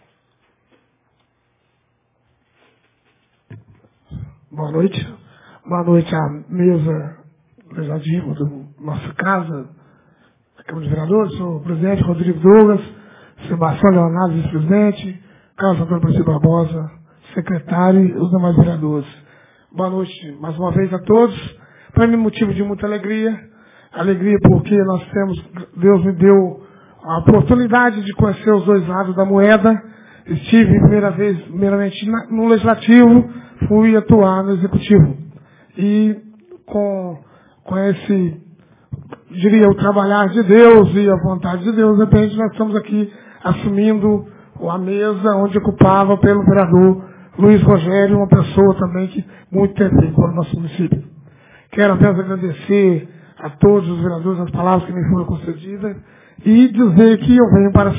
Boa noite. Boa noite à mesa legislativa da nossa casa, da Câmara de Vereadores, sou o presidente Rodrigo Douglas, Sebastião Leonardo, vice-presidente, Carlos Antônio Francisco Barbosa, secretário e os demais vereadores. Boa noite mais uma vez a todos. Para mim, motivo de muita alegria. Alegria porque Deus me deu a oportunidade de conhecer os dois lados da moeda. Estive primeiramente no Legislativo, fui atuar no Executivo. E com esse, diria, o trabalhar de Deus e a vontade de Deus, de repente nós estamos aqui assumindo a mesa onde ocupava pelo vereador Luiz Rogério, uma pessoa também que muito tempo para o nosso município. Quero apenas agradecer a todos os vereadores as palavras que me foram concedidas e dizer que eu venho para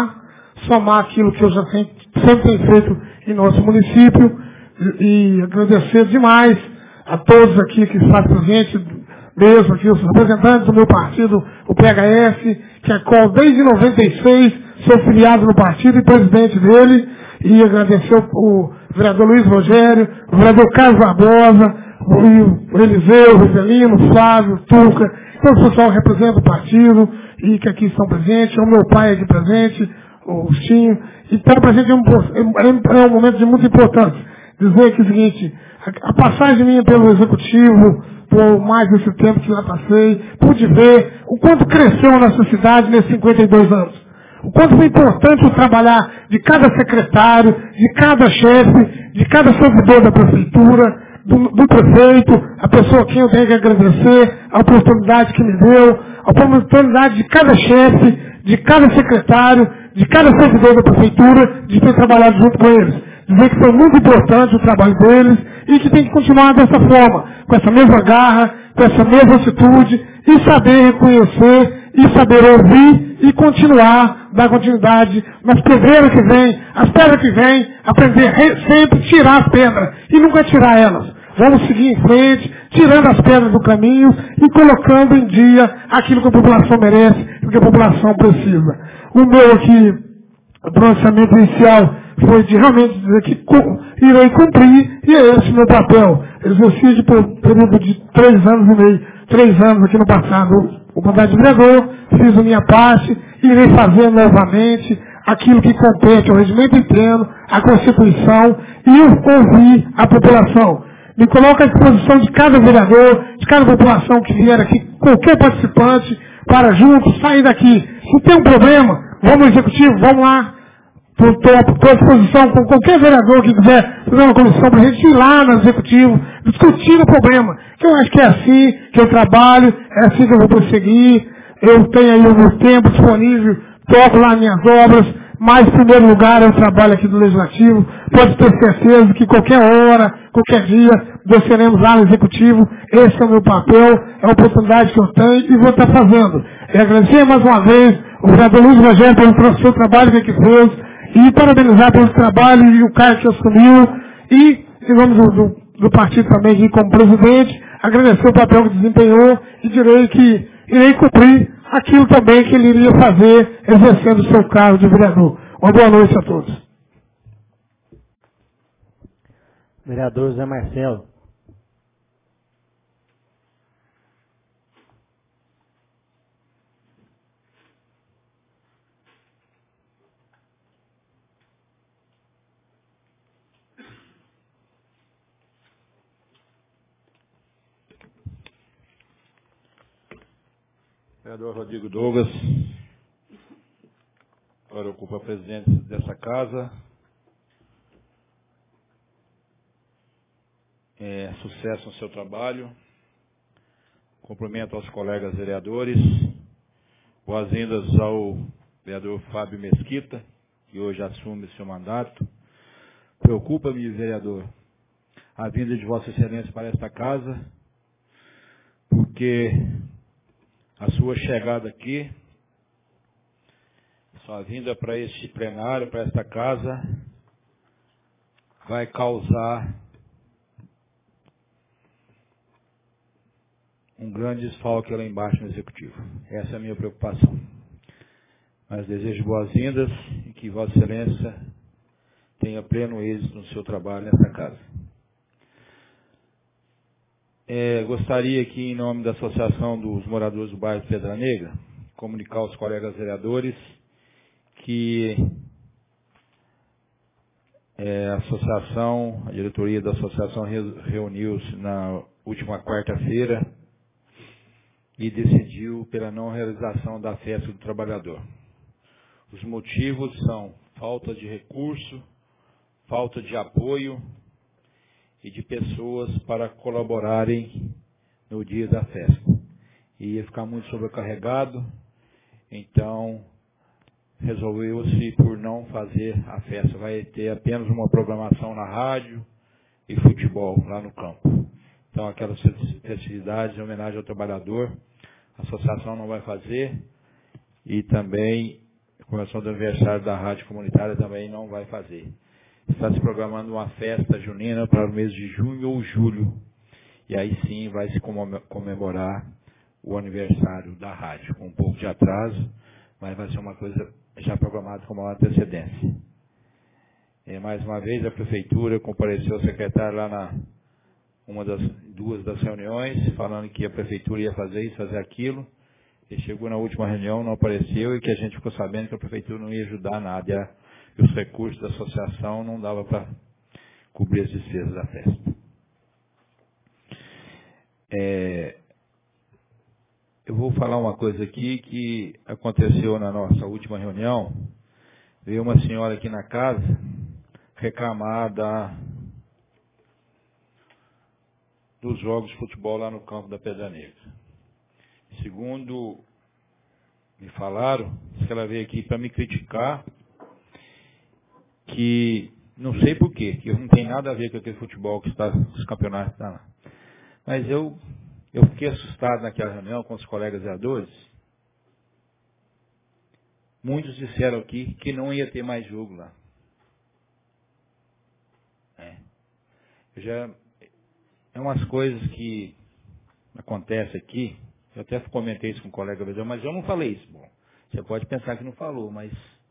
somar aquilo que eu já sempre tenho feito em nosso município e agradecer demais a todos aqui que estão presentes, mesmo aqui os representantes do meu partido, o PHS, que é qual desde 96 sou filiado no partido e presidente dele, e agradecer o vereador Luiz Rogério, o vereador Carlos Barbosa, o Eliseu, o Rivelino, o Flávio, o Tuca, todo o pessoal que representa o partido e que aqui estão presentes, o meu pai aqui presente, o Agostinho, e estar presente é um momento de muita importância. Dizer que é o seguinte, a passagem minha pelo Executivo, por mais desse tempo que lá passei, pude ver o quanto cresceu a nossa cidade nesses 52 anos. O quanto foi importante o trabalhar de cada secretário, de cada chefe, de cada servidor da prefeitura, do prefeito, a pessoa a quem eu tenho que agradecer, a oportunidade que me deu, a oportunidade de cada chefe, de cada secretário, de cada servidor da prefeitura, de ter trabalhado junto com eles. Dizer que foi muito importante o trabalho deles e que tem que continuar dessa forma, com essa mesma garra, com essa mesma atitude, e saber reconhecer, e saber ouvir e continuar, dar continuidade nas pedreiras que vêm, as pedras que vêm, aprender sempre tirar as pedras e nunca tirar elas. Vamos seguir em frente, tirando as pedras do caminho e colocando em dia aquilo que a população merece e que a população precisa. O meu aqui, o pronunciamento inicial foi de realmente dizer que irei cumprir, e é esse o meu papel. Exerci por um período de 3 anos e meio, 3 anos aqui no passado, o mandato de vereador, fiz a minha parte, irei fazer novamente aquilo que compete ao regimento interno, à Constituição, e ouvir a população. Me coloco à disposição de cada vereador, de cada população que vier aqui, qualquer participante, para juntos sair daqui. Se tem um problema, vamos ao Executivo, vamos lá. Estou à disposição com qualquer vereador que quiser fazer uma comissão para a gente ir lá no Executivo, discutir o problema. Que eu acho que é assim que eu trabalho, é assim que eu vou prosseguir. Eu tenho aí o meu tempo disponível, toco lá minhas obras, mas em primeiro lugar eu trabalho aqui no Legislativo. Pode ter certeza que qualquer hora, qualquer dia, desceremos lá no Executivo. Esse é o meu papel, é a oportunidade que eu tenho e vou estar fazendo. E agradecer mais uma vez o vereador Luiz Rogério pelo seu trabalho que fez, e parabenizar pelo trabalho e o cargo que assumiu, e em nome do partido também aqui como presidente, agradecer o papel que desempenhou e direi que irei cumprir aquilo também que ele iria fazer exercendo o seu cargo de vereador. Uma boa noite a todos. Vereador Zé Marcelo. Vereador Rodrigo Douglas, agora ocupa a presidência dessa casa. Sucesso no seu trabalho. Cumprimento aos colegas vereadores. Boas-vindas ao vereador Fábio Mesquita, que hoje assume seu mandato. Preocupa-me, vereador, a vinda de Vossa Excelência para esta casa, porque a sua chegada aqui, sua vinda para este plenário, para esta casa, vai causar um grande desfalque lá embaixo no Executivo. Essa é a minha preocupação. Mas desejo boas-vindas e que Vossa Excelência tenha pleno êxito no seu trabalho nessa casa. Gostaria aqui, em nome da Associação dos Moradores do Bairro Pedra Negra, comunicar aos colegas vereadores que a diretoria da associação reuniu-se na última quarta-feira e decidiu pela não realização da festa do trabalhador. Os motivos são falta de recurso, falta de apoio e de pessoas para colaborarem no dia da festa. Ia ficar muito sobrecarregado, então resolveu-se por não fazer a festa. Vai ter apenas uma programação na rádio e futebol lá no campo. Então, aquelas festividades em homenagem ao trabalhador, a associação não vai fazer, e também a comemoração do aniversário da rádio comunitária também não vai fazer. Está se programando uma festa junina para o mês de junho ou julho, e aí sim vai se comemorar o aniversário da rádio, com um pouco de atraso, mas vai ser uma coisa já programada com maior antecedência. Mais uma vez, a prefeitura compareceu ao secretário lá duas das reuniões, falando que a prefeitura ia fazer isso, fazer aquilo. Ele chegou na última reunião, não apareceu, e que a gente ficou sabendo que a prefeitura não ia ajudar nada, e os recursos da associação não dava para cobrir as despesas da festa. Eu vou falar uma coisa aqui que aconteceu na nossa última reunião. Veio uma senhora aqui na casa reclamar dos jogos de futebol lá no campo da Pedra Negra. Segundo me falaram, que ela veio aqui para me criticar, que não sei porquê, que não tem nada a ver com aquele futebol que está, os campeonatos que estão lá. Mas eu fiquei assustado naquela reunião com os colegas vereadores. Muitos disseram aqui que não ia ter mais jogo lá. É umas coisas que acontecem aqui. Eu até comentei isso com um colega vereador, mas eu não falei isso. Bom, você pode pensar que não falou, mas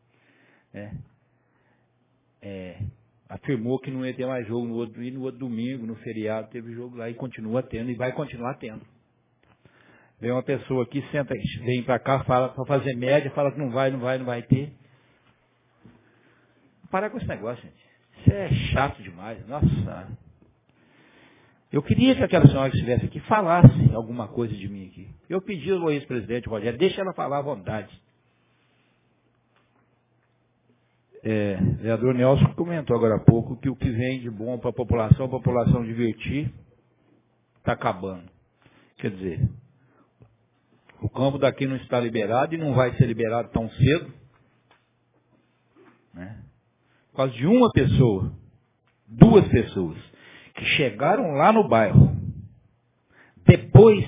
afirmou que não ia ter mais jogo no outro domingo, no feriado, teve jogo lá e continua tendo, e vai continuar tendo. Vem uma pessoa aqui, vem para cá, fala para fazer média, fala que não vai ter. Parar com esse negócio, gente. Isso é chato demais. Nossa. Eu queria que aquela senhora que estivesse aqui falasse alguma coisa de mim aqui. Eu pedi ao ex-presidente Rogério, deixa ela falar à vontade. O vereador Nelson comentou agora há pouco que o que vem de bom para a população divertir, está acabando. Quer dizer, o campo daqui não está liberado e não vai ser liberado tão cedo. Por causa de uma pessoa, duas pessoas, que chegaram lá no bairro, depois,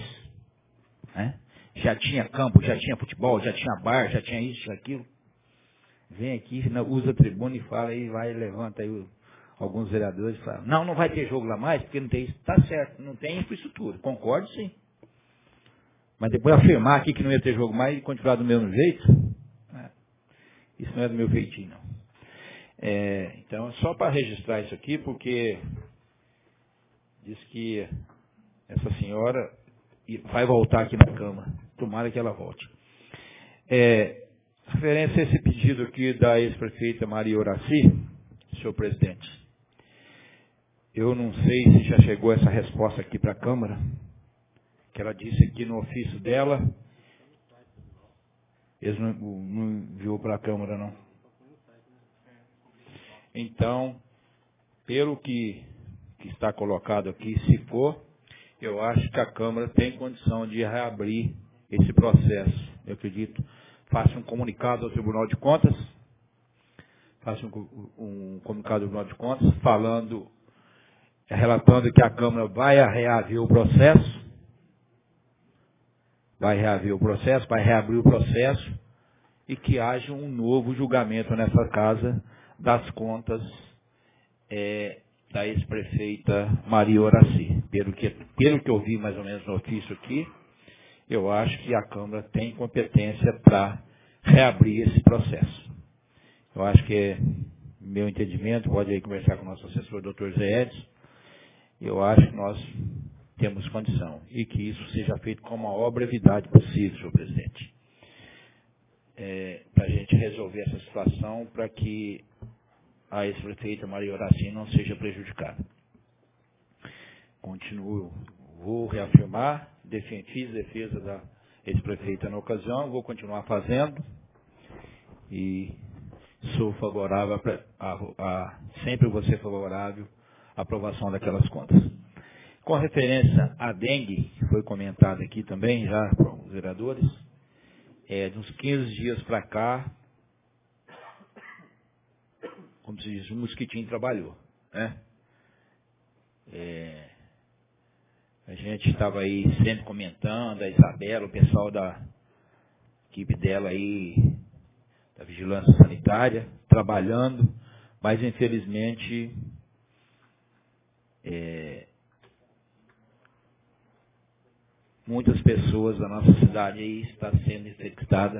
já tinha campo, já tinha futebol, já tinha bar, já tinha isso, tinha aquilo. Vem aqui, usa a tribuna e fala, aí vai, levanta aí alguns vereadores e fala, não vai ter jogo lá mais, porque não tem isso. Tá certo, não tem infraestrutura, concordo sim. Mas depois afirmar aqui que não ia ter jogo mais e continuar do mesmo jeito, isso não é do meu feitinho, não. Então, só para registrar isso aqui, porque diz que essa senhora vai voltar aqui na Câmara. Tomara que ela volte. Referência a esse pedido aqui da ex-prefeita Maria Horaci, senhor presidente. Eu não sei se já chegou essa resposta aqui para a Câmara, que ela disse aqui no ofício dela. Eles não enviou para a Câmara, não. Então, pelo que está colocado aqui, se for, eu acho que a Câmara tem condição de reabrir esse processo. Eu acredito, faça um comunicado ao Tribunal de Contas, um comunicado ao Tribunal de Contas, relatando que a Câmara vai reabrir o processo, vai reabrir o processo, e que haja um novo julgamento nessa casa das contas da ex-prefeita Maria Horaci. Pelo que eu vi mais ou menos no ofício aqui, eu acho que a Câmara tem competência para reabrir esse processo. Eu acho que meu entendimento, pode aí conversar com o nosso assessor, Dr. Zé Edson, eu acho que nós temos condição. E que isso seja feito com a maior brevidade possível, senhor presidente. Para a gente resolver essa situação, para que a ex-prefeita Maria Horacina não seja prejudicada. Continuo, vou reafirmar, fiz defesa da ex-prefeita na ocasião, vou continuar fazendo e sou favorável, sempre vou ser favorável à aprovação daquelas contas. Com referência à dengue, que foi comentado aqui também já por os vereadores, de uns 15 dias para cá, como se diz, o mosquitinho trabalhou, né? A gente estava aí sempre comentando, a Isabela, o pessoal da equipe dela aí, da Vigilância Sanitária, trabalhando, mas infelizmente muitas pessoas da nossa cidade aí estão sendo infectadas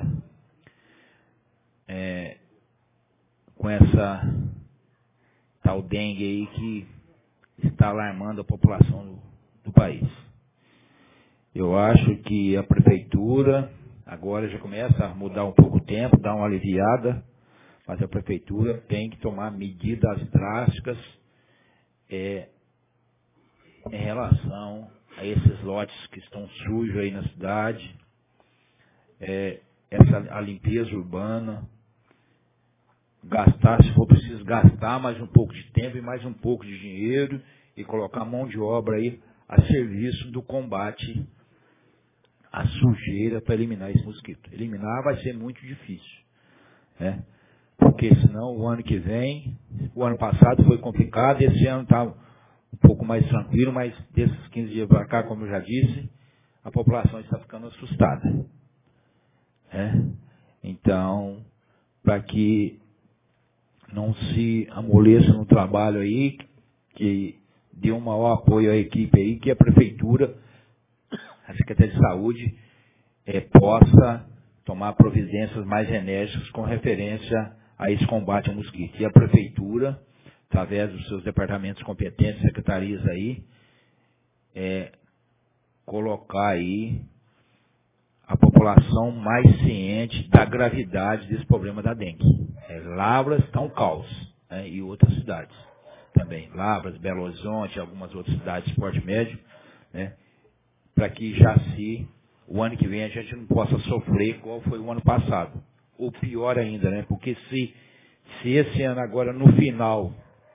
com essa tal dengue aí que está alarmando a população do país. Eu acho que a prefeitura agora já começa a mudar um pouco o tempo, dar uma aliviada, mas a prefeitura tem que tomar medidas drásticas em relação a esses lotes que estão sujos aí na cidade, a limpeza urbana, gastar, se for preciso, gastar mais um pouco de tempo e mais um pouco de dinheiro e colocar mão de obra aí a serviço do combate à sujeira para eliminar esse mosquito. Eliminar vai ser muito difícil, né? Porque senão o ano que vem, o ano passado foi complicado, esse ano está um pouco mais tranquilo, mas desses 15 dias para cá, como eu já disse, a população está ficando assustada, né? Então, para que não se amoleça no trabalho aí, que dê um maior apoio à equipe aí, que a prefeitura, a Secretaria de Saúde, possa tomar providências mais enérgicas com referência a esse combate ao mosquito. E a prefeitura, através dos seus departamentos competentes, secretarias aí, colocar aí a população mais ciente da gravidade desse problema da dengue. Lavras está um caos, né? E outras cidades também. Lavras, Belo Horizonte, algumas outras cidades de porte médio, né? Para que o ano que vem a gente não possa sofrer igual foi o ano passado. Ou pior ainda, né? Porque se esse ano agora, no final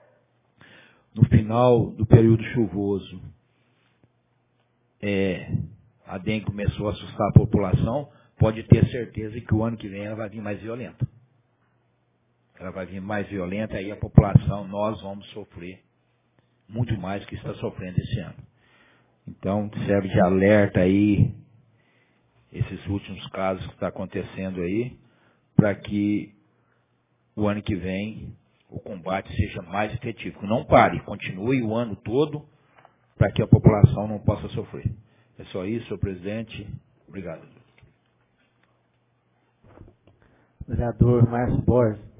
do período chuvoso, a dengue começou a assustar a população, pode ter certeza que o ano que vem ela vai vir mais violenta. Ela vai vir mais violenta, aí a população, nós vamos sofrer muito mais que está sofrendo esse ano. Então, serve de alerta aí, esses últimos casos que está acontecendo aí, para que o ano que vem o combate seja mais efetivo. Não pare, continue o ano todo, para que a população não possa sofrer. É só isso, senhor presidente. Obrigado. Vereador Márcio Borges.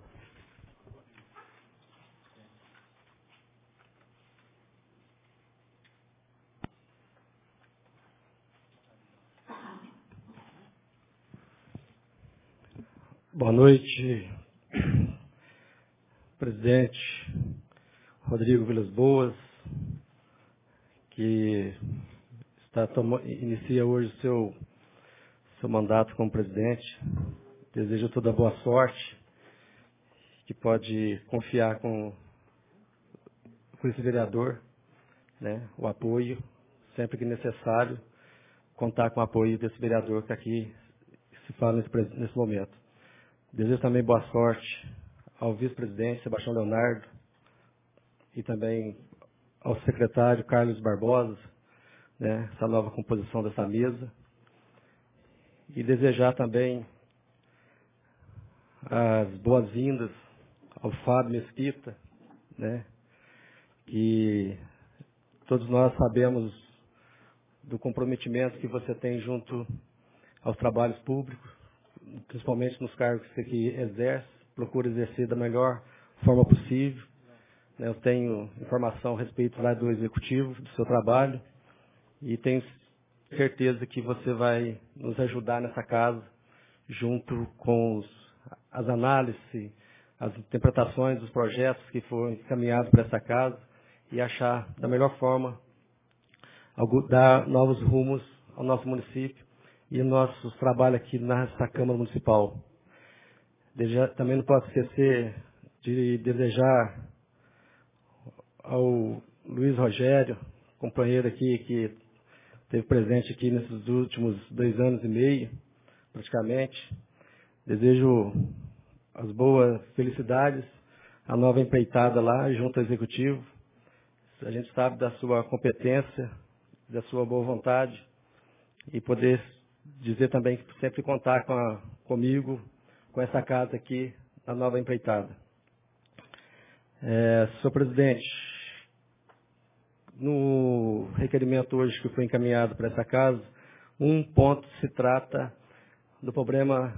Boa noite, presidente Rodrigo Vilas Boas, que inicia hoje o seu mandato como presidente. Desejo toda a boa sorte, que pode confiar com esse vereador, né, o apoio, sempre que necessário, contar com o apoio desse vereador que aqui se fala nesse momento. Desejo também boa sorte ao vice-presidente Sebastião Leonardo e também ao secretário Carlos Barbosa, né, essa nova composição dessa mesa. E desejar também as boas-vindas ao Fábio Mesquita, né, que todos nós sabemos do comprometimento que você tem junto aos trabalhos públicos, principalmente nos cargos que você aqui exerce, procura exercer da melhor forma possível. Eu tenho informação a respeito lá do executivo, do seu trabalho, e tenho certeza que você vai nos ajudar nessa casa, junto com as análises, as interpretações dos projetos que foram encaminhados para essa casa e achar da melhor forma dar novos rumos ao nosso município e nossos trabalhos aqui nessa Câmara Municipal. Também não posso esquecer de desejar ao Luiz Rogério, companheiro aqui que esteve presente aqui nesses últimos 2 anos e meio, praticamente. Desejo as boas felicidades, a nova empreitada lá, junto ao Executivo. A gente sabe da sua competência, da sua boa vontade, e poder dizer também que sempre contar comigo, com essa casa aqui, na nova empreitada. Senhor presidente, no requerimento hoje que foi encaminhado para essa casa, um ponto se trata do problema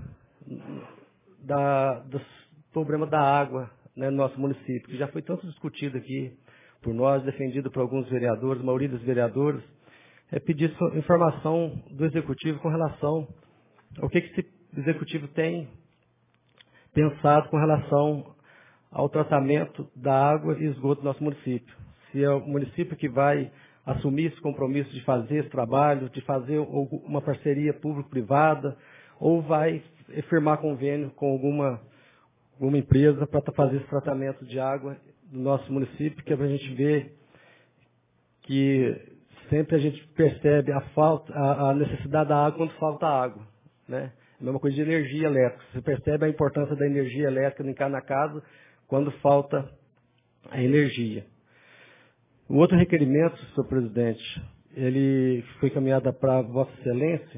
da água, né, no nosso município, que já foi tanto discutido aqui por nós, defendido por alguns vereadores, a maioria dos vereadores, pedir informação do Executivo com relação ao que esse Executivo tem pensado com relação ao tratamento da água e esgoto do nosso município. Se é o município que vai assumir esse compromisso de fazer esse trabalho, de fazer uma parceria público-privada, ou vai firmar convênio com alguma empresa para fazer esse tratamento de água do nosso município, que é para a gente ver que sempre a gente percebe a necessidade da água quando falta água, né? A mesma coisa de energia elétrica. Você percebe a importância da energia elétrica na casa quando falta a energia. O outro requerimento, senhor presidente, ele foi encaminhado para Vossa Excelência,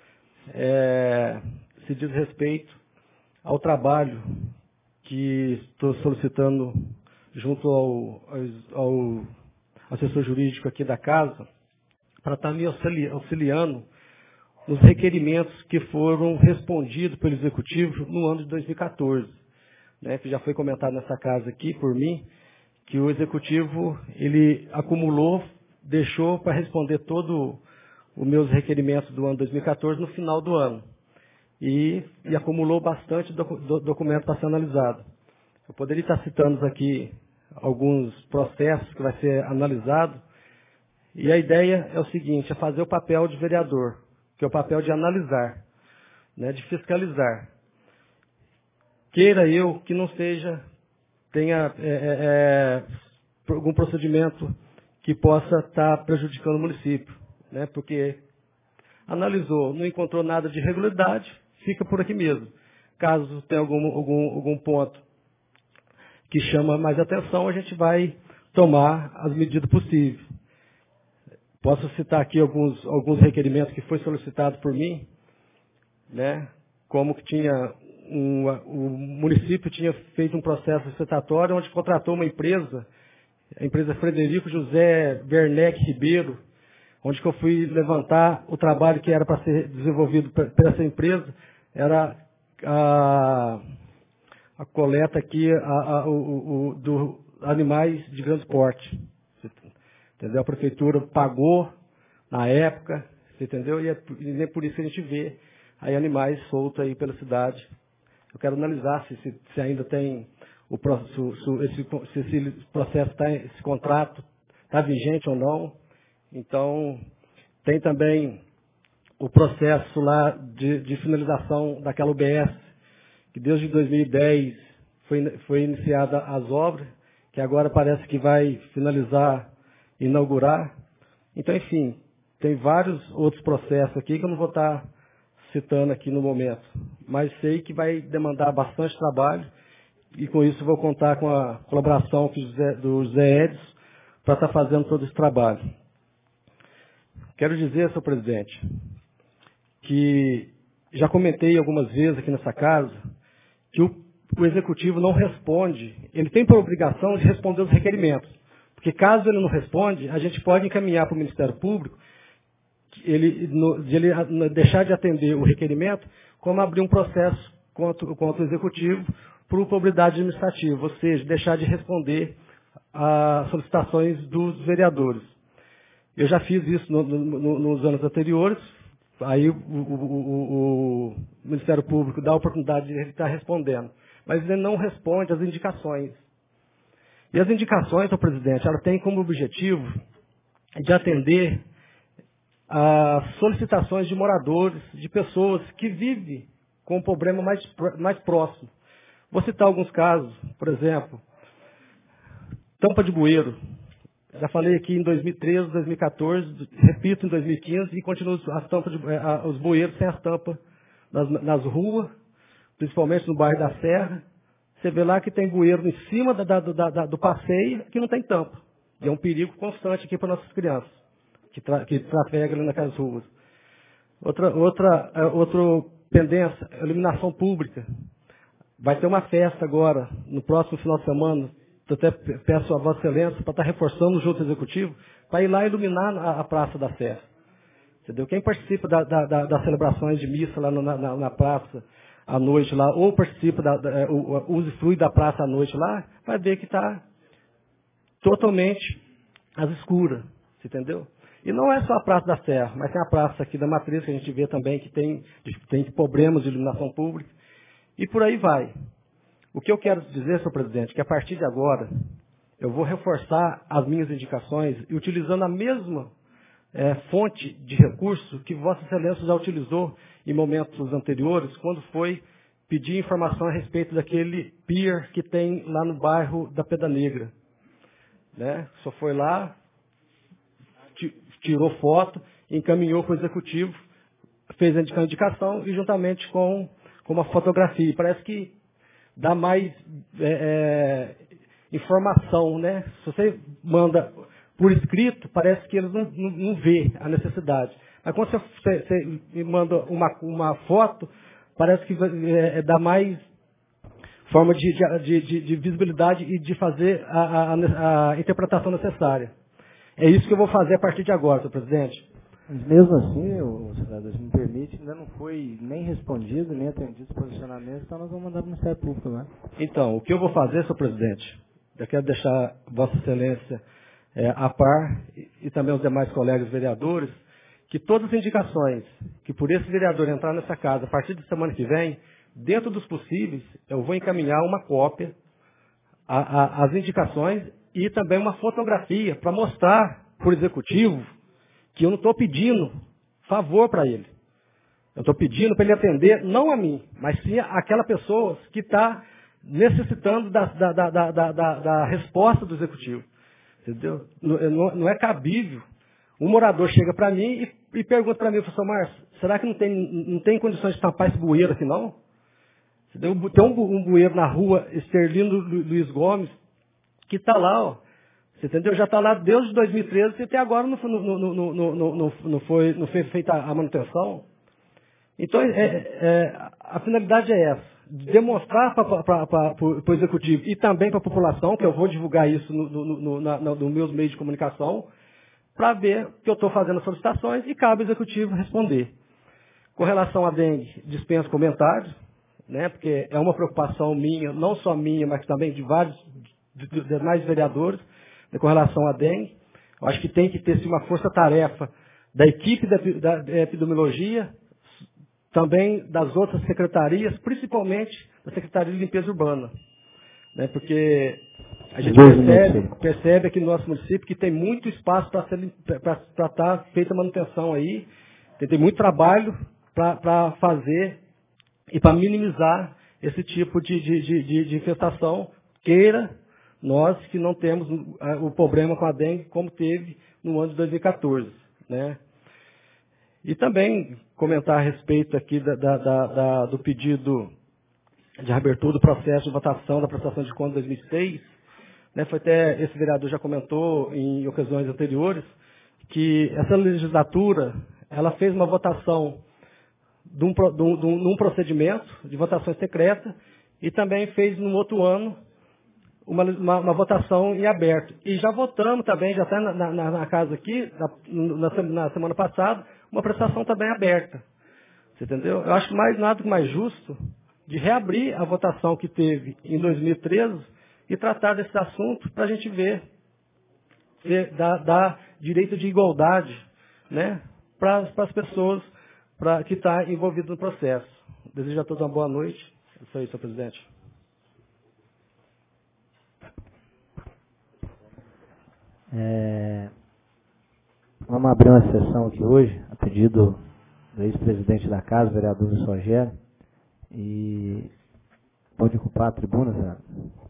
se diz respeito ao trabalho que estou solicitando junto ao assessor jurídico aqui da casa, para estar me auxiliando nos requerimentos que foram respondidos pelo Executivo no ano de 2014, né, que já foi comentado nessa casa aqui por mim, que o Executivo ele acumulou, deixou para responder todos os meus requerimentos do ano 2014 no final do ano. E acumulou bastante documento para ser analisado. Eu poderia estar citando aqui alguns processos que vai ser analisado, e a ideia é o seguinte, é fazer o papel de vereador, que é o papel de analisar, né, de fiscalizar. Queira eu que não tenha algum procedimento que possa estar prejudicando o município, né, porque analisou, não encontrou nada de irregularidade, fica por aqui mesmo. Caso tenha algum ponto que chama mais atenção, a gente vai tomar as medidas possíveis. Posso citar aqui alguns requerimentos que foi solicitado por mim, né? Como que o município tinha feito um processo licitatório onde contratou uma empresa, a empresa Frederico José Werneck Ribeiro, onde que eu fui levantar o trabalho que era para ser desenvolvido por essa empresa, era a coleta aqui do animais de grande porte. Entendeu? A prefeitura pagou na época, você entendeu? E nem por isso que a gente vê aí animais soltos aí pela cidade. Eu quero analisar se ainda tem se esse processo esse contrato está vigente ou não. Então, tem também o processo lá de finalização daquela UBS, que desde 2010 foi iniciada as obras, que agora parece que vai finalizar, inaugurar. Então, enfim, tem vários outros processos aqui que eu não vou estar citando aqui no momento, mas sei que vai demandar bastante trabalho e com isso vou contar com a colaboração do José Edson para estar fazendo todo esse trabalho. Quero dizer, senhor presidente, que já comentei algumas vezes aqui nessa casa que o Executivo não responde, ele tem por obrigação de responder os requerimentos. Porque caso ele não responde, a gente pode encaminhar para o Ministério Público, ele deixar de atender o requerimento, como abrir um processo contra o Executivo por improbidade administrativa, ou seja, deixar de responder às solicitações dos vereadores. Eu já fiz isso nos anos anteriores, aí o Ministério Público dá a oportunidade de ele estar respondendo, mas ele não responde às indicações. E as indicações, senhor presidente, ela tem como objetivo de atender às solicitações de moradores, de pessoas que vivem com um problema mais próximo. Vou citar alguns casos, por exemplo, tampa de bueiro. Já falei aqui em 2013, 2014, repito em 2015 e continuo os bueiros sem as tampas nas ruas, principalmente no bairro da Serra. Você vê lá que tem bueiro em cima do passeio que não tem tampa. E é um perigo constante aqui para nossas crianças, que trafegam ali naquelas ruas. Outra pendência, iluminação pública. Vai ter uma festa agora, no próximo final de semana. Eu até peço a Vossa Excelência para estar reforçando o Junto Executivo, para ir lá iluminar a Praça da Serra. Entendeu? Quem participa das celebrações de missa lá na praça à noite lá, ou participa, usufrui da praça à noite lá, vai ver que está totalmente às escuras. Entendeu? E não é só a Praça da Serra, mas tem a praça aqui da Matriz, que a gente vê também que tem problemas de iluminação pública. E por aí vai. O que eu quero dizer, senhor presidente, que a partir de agora, eu vou reforçar as minhas indicações e utilizando a mesma fonte de recurso que Vossa Excelência já utilizou em momentos anteriores, quando foi pedir informação a respeito daquele pier que tem lá no bairro da Pedra Negra. Né? Só foi lá, tirou foto, encaminhou para o executivo, fez a indicação e juntamente com uma fotografia. Parece que dá mais informação, né? Se você manda por escrito, parece que eles não vê a necessidade. Mas quando você me manda uma foto, parece que dá mais forma de visibilidade e de fazer a interpretação necessária. É isso que eu vou fazer a partir de agora, senhor presidente. Mas mesmo assim, o senador, se me permite, ainda não foi nem respondido, nem atendido os posicionamentos, então nós vamos mandar para o Ministério Público, né? Então, o que eu vou fazer, senhor presidente, eu quero deixar Vossa Excelência a par, e também os demais colegas vereadores, que todas as indicações que por esse vereador entrar nessa casa, a partir da semana que vem, dentro dos possíveis, eu vou encaminhar uma cópia, as indicações e também uma fotografia para mostrar para o executivo que eu não estou pedindo favor para ele. Eu estou pedindo para ele atender, não a mim, mas sim aquela pessoa que está necessitando da resposta do executivo. Entendeu? Não é cabível. Um morador chega para mim e pergunta para mim, professor Márcio, será que não tem condições de tampar esse bueiro aqui não? Entendeu? Tem um bueiro na rua Esterlino Luiz Gomes, que está lá, ó. Você entendeu? Já está lá desde 2013 e até agora não foi feita a manutenção. Então, a finalidade é essa, demonstrar para o executivo e também para a população, que eu vou divulgar isso nos meus meios de comunicação, para ver que eu estou fazendo as solicitações e cabe ao executivo responder. Com relação à dengue, dispenso comentários, né, porque é uma preocupação minha, não só minha, mas também de vários demais vereadores, com relação à dengue. Eu acho que tem que ter uma força-tarefa da equipe da epidemiologia, também das outras secretarias, principalmente da Secretaria de Limpeza Urbana. Né, porque a gente percebe aqui no nosso município que tem muito espaço para estar feita a manutenção aí, tem muito trabalho para fazer e para minimizar esse tipo de infestação, queira nós que não temos o problema com a dengue como teve no ano de 2014. Né? E também comentar a respeito aqui do pedido de abertura do processo de votação da prestação de contas de 2006. Né? Foi até, esse vereador já comentou em ocasiões anteriores, que essa legislatura ela fez uma votação num procedimento de votação secreta e também fez no outro ano uma votação em aberto. E já votamos também, já está na casa aqui, na semana passada, uma prestação também aberta. Você entendeu? Eu acho mais nada que mais justo de reabrir a votação que teve em 2013 e tratar desse assunto para a gente ver, dar direito de igualdade, né, para as pessoas que estão envolvidas no processo. Desejo a todos uma boa noite. É isso aí, senhor presidente. Vamos abrir uma sessão aqui hoje, a pedido do ex-presidente da Casa, vereador Wilson Rogério, e pode ocupar a tribuna, vereador.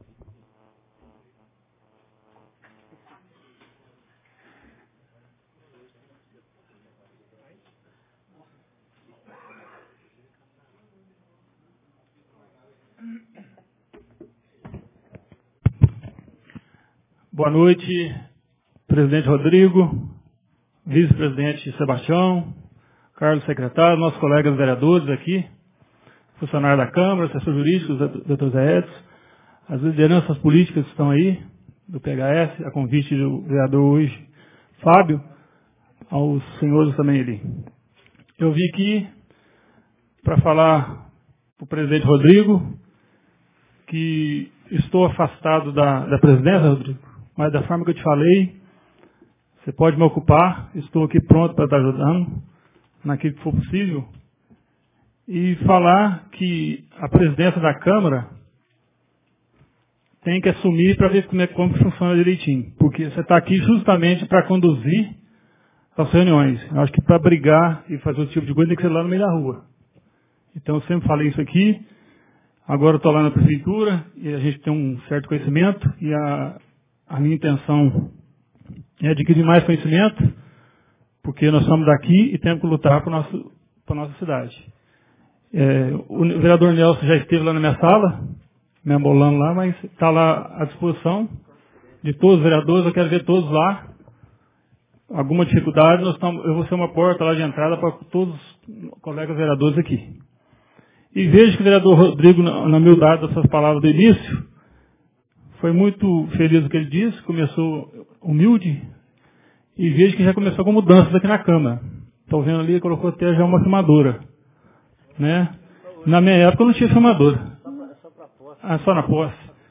Boa noite, presidente Rodrigo, vice-presidente Sebastião, Carlos secretário, nossos colegas vereadores aqui, funcionários da Câmara, assessor jurídico, doutor Zé Edson, as lideranças políticas que estão aí, do PHS, a convite do vereador hoje, Fábio, aos senhores também ali. Eu vim aqui para falar para o presidente Rodrigo que estou afastado da presidência, Rodrigo, mas da forma que eu te falei, você pode me ocupar, estou aqui pronto para estar ajudando, naquilo que for possível, e falar que a presidência da Câmara tem que assumir para ver como que funciona direitinho, porque você está aqui justamente para conduzir as reuniões. Eu acho que para brigar e fazer esse tipo de coisa tem que ser lá no meio da rua. Então eu sempre falei isso aqui, agora eu estou lá na prefeitura e a gente tem um certo conhecimento e a minha intenção é adquirir mais conhecimento, porque nós estamos daqui e temos que lutar para a nossa cidade. O vereador Nelson já esteve lá na minha sala, me ambolando lá, mas está lá à disposição de todos os vereadores, eu quero ver todos lá. Alguma dificuldade, eu vou ser uma porta lá de entrada para todos os colegas vereadores aqui. E vejo que o vereador Rodrigo, na humildade das suas palavras do início, foi muito feliz no que ele disse, começou humilde, e vejo que já começou com mudanças aqui na Câmara. Estou vendo ali, colocou até já uma filmadora. Né? Na minha época não tinha filmadora. Só na posse.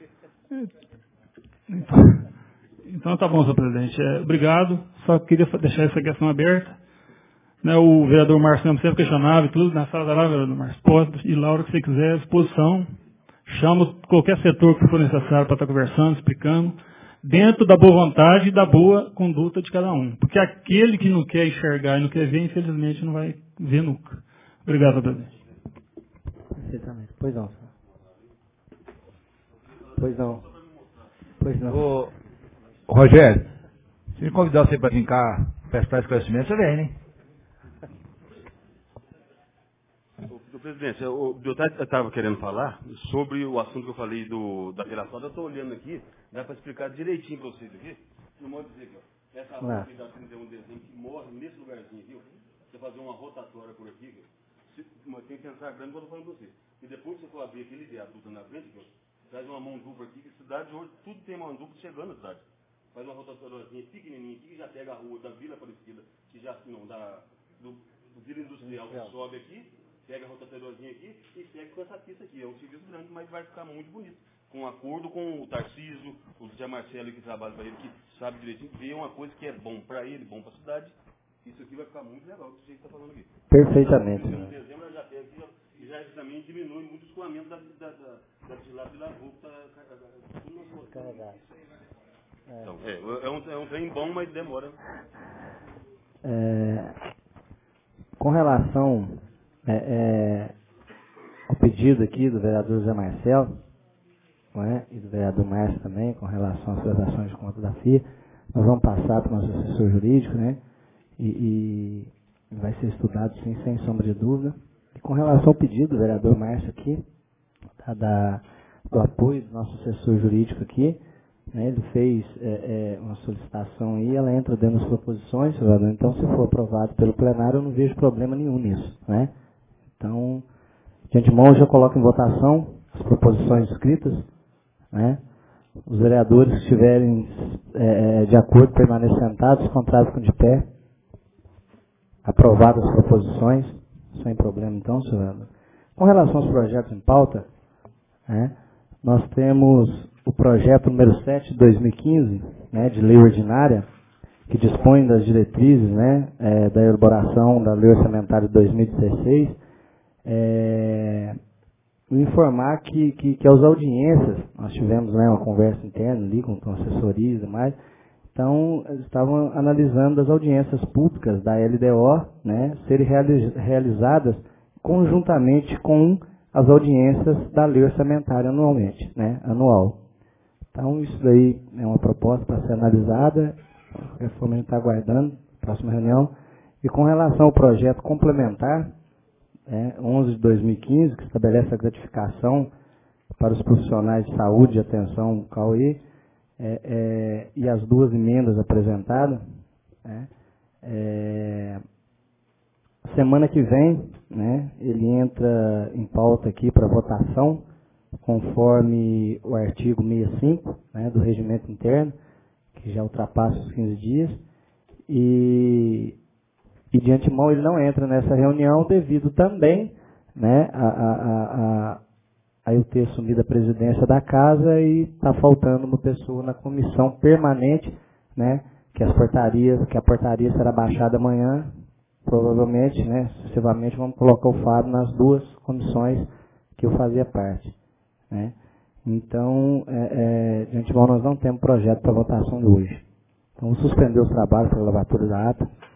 Então tá bom, senhor presidente. Obrigado. Só queria deixar essa questão aberta. Né, o vereador Márcio sempre questionava e tudo, na sala da lá, vereador Márcio, pode ir lá a hora que você quiser, à disposição. Chama qualquer setor que for necessário para estar conversando, explicando, dentro da boa vontade e da boa conduta de cada um. Porque aquele que não quer enxergar e não quer ver, infelizmente, não vai ver nunca. Obrigado, presidente. Perfeitamente. Pois não, senhor. Pois não. Pois não. Ô, Rogério, se me convidar você para vir cá prestar esclarecimento, você vem, né? Presidente, eu estava querendo falar sobre o assunto que eu falei da operação. Eu estou olhando aqui, dá para explicar direitinho para vocês aqui. Não pode dizer que essa rua aqui da 31 de dezembro que morre nesse lugarzinho aqui, você fazer uma rotatória por aqui, tem que pensar grande quando eu falo para vocês. E depois que você for abrir aquele viaduto na frente, traz uma mão dupla aqui, que a cidade hoje tudo tem mão dupla chegando na cidade. Faz uma rotatóriazinha pequenininha aqui, que já pega a rua da Vila Aparecida, que já não dá do Vila Industrial que sobe aqui. Pega a rotatóriazinha aqui e segue com essa pista aqui. É um serviço grande, mas vai ficar muito bonito. Com um acordo com o Tarcísio, o Zé Marcelo que trabalha para ele, que sabe direitinho, vê uma coisa que é bom para ele, bom para a cidade. Isso aqui vai ficar muito legal, do jeito que está falando aqui. Perfeitamente. Em dezembro já pega aqui, e já também diminui muito o escoamento da destilada de lavou, que está tudo na carregado. Então, é um trem bom, mas demora. Com relação ao pedido aqui do vereador Zé Marcelo, não é? E do vereador Márcio também, com relação às transações de conta da FIA, nós vamos passar para o nosso assessor jurídico, né? E vai ser estudado, sim, sem sombra de dúvida. E com relação ao pedido do vereador Márcio aqui, do apoio do nosso assessor jurídico aqui, né? Ele fez uma solicitação aí, ela entra dentro das proposições, vereador. Então, se for aprovado pelo plenário, eu não vejo problema nenhum nisso, né? Então, de antemão, eu já coloco em votação as proposições escritas, né? Os vereadores que estiverem de acordo permaneçam sentados, contrários ficam de pé. Aprovadas as proposições, sem problema então, senhor vereador. Com relação aos projetos em pauta, né, nós temos o projeto número 7 de 2015, né, de lei ordinária, que dispõe das diretrizes, né, da elaboração da Lei Orçamentária de 2016, informar que as audiências, nós tivemos, né, uma conversa interna ali com assessorias e demais, então estavam analisando as audiências públicas da LDO, né, serem realizadas conjuntamente com as audiências da Lei Orçamentária anualmente, né, anual. Então isso daí é uma proposta para ser analisada, de qualquer forma a gente está aguardando a próxima reunião. E com relação ao projeto complementar, 11 de 2015, que estabelece a gratificação para os profissionais de saúde e atenção CAUE, e as duas emendas apresentadas, semana que vem, né, ele entra em pauta aqui para votação, conforme o artigo 65, né, do Regimento Interno, que já ultrapassa os 15 dias, e de antemão ele não entra nessa reunião devido também, né, a eu ter assumido a presidência da casa e está faltando uma pessoa na comissão permanente, né, que a portaria será baixada amanhã, provavelmente, né, sucessivamente vamos colocar o Fábio nas duas comissões que eu fazia parte, né. Então, de antemão nós não temos projeto para votação de hoje. Então, vou suspender os trabalhos para a lavatura da ata.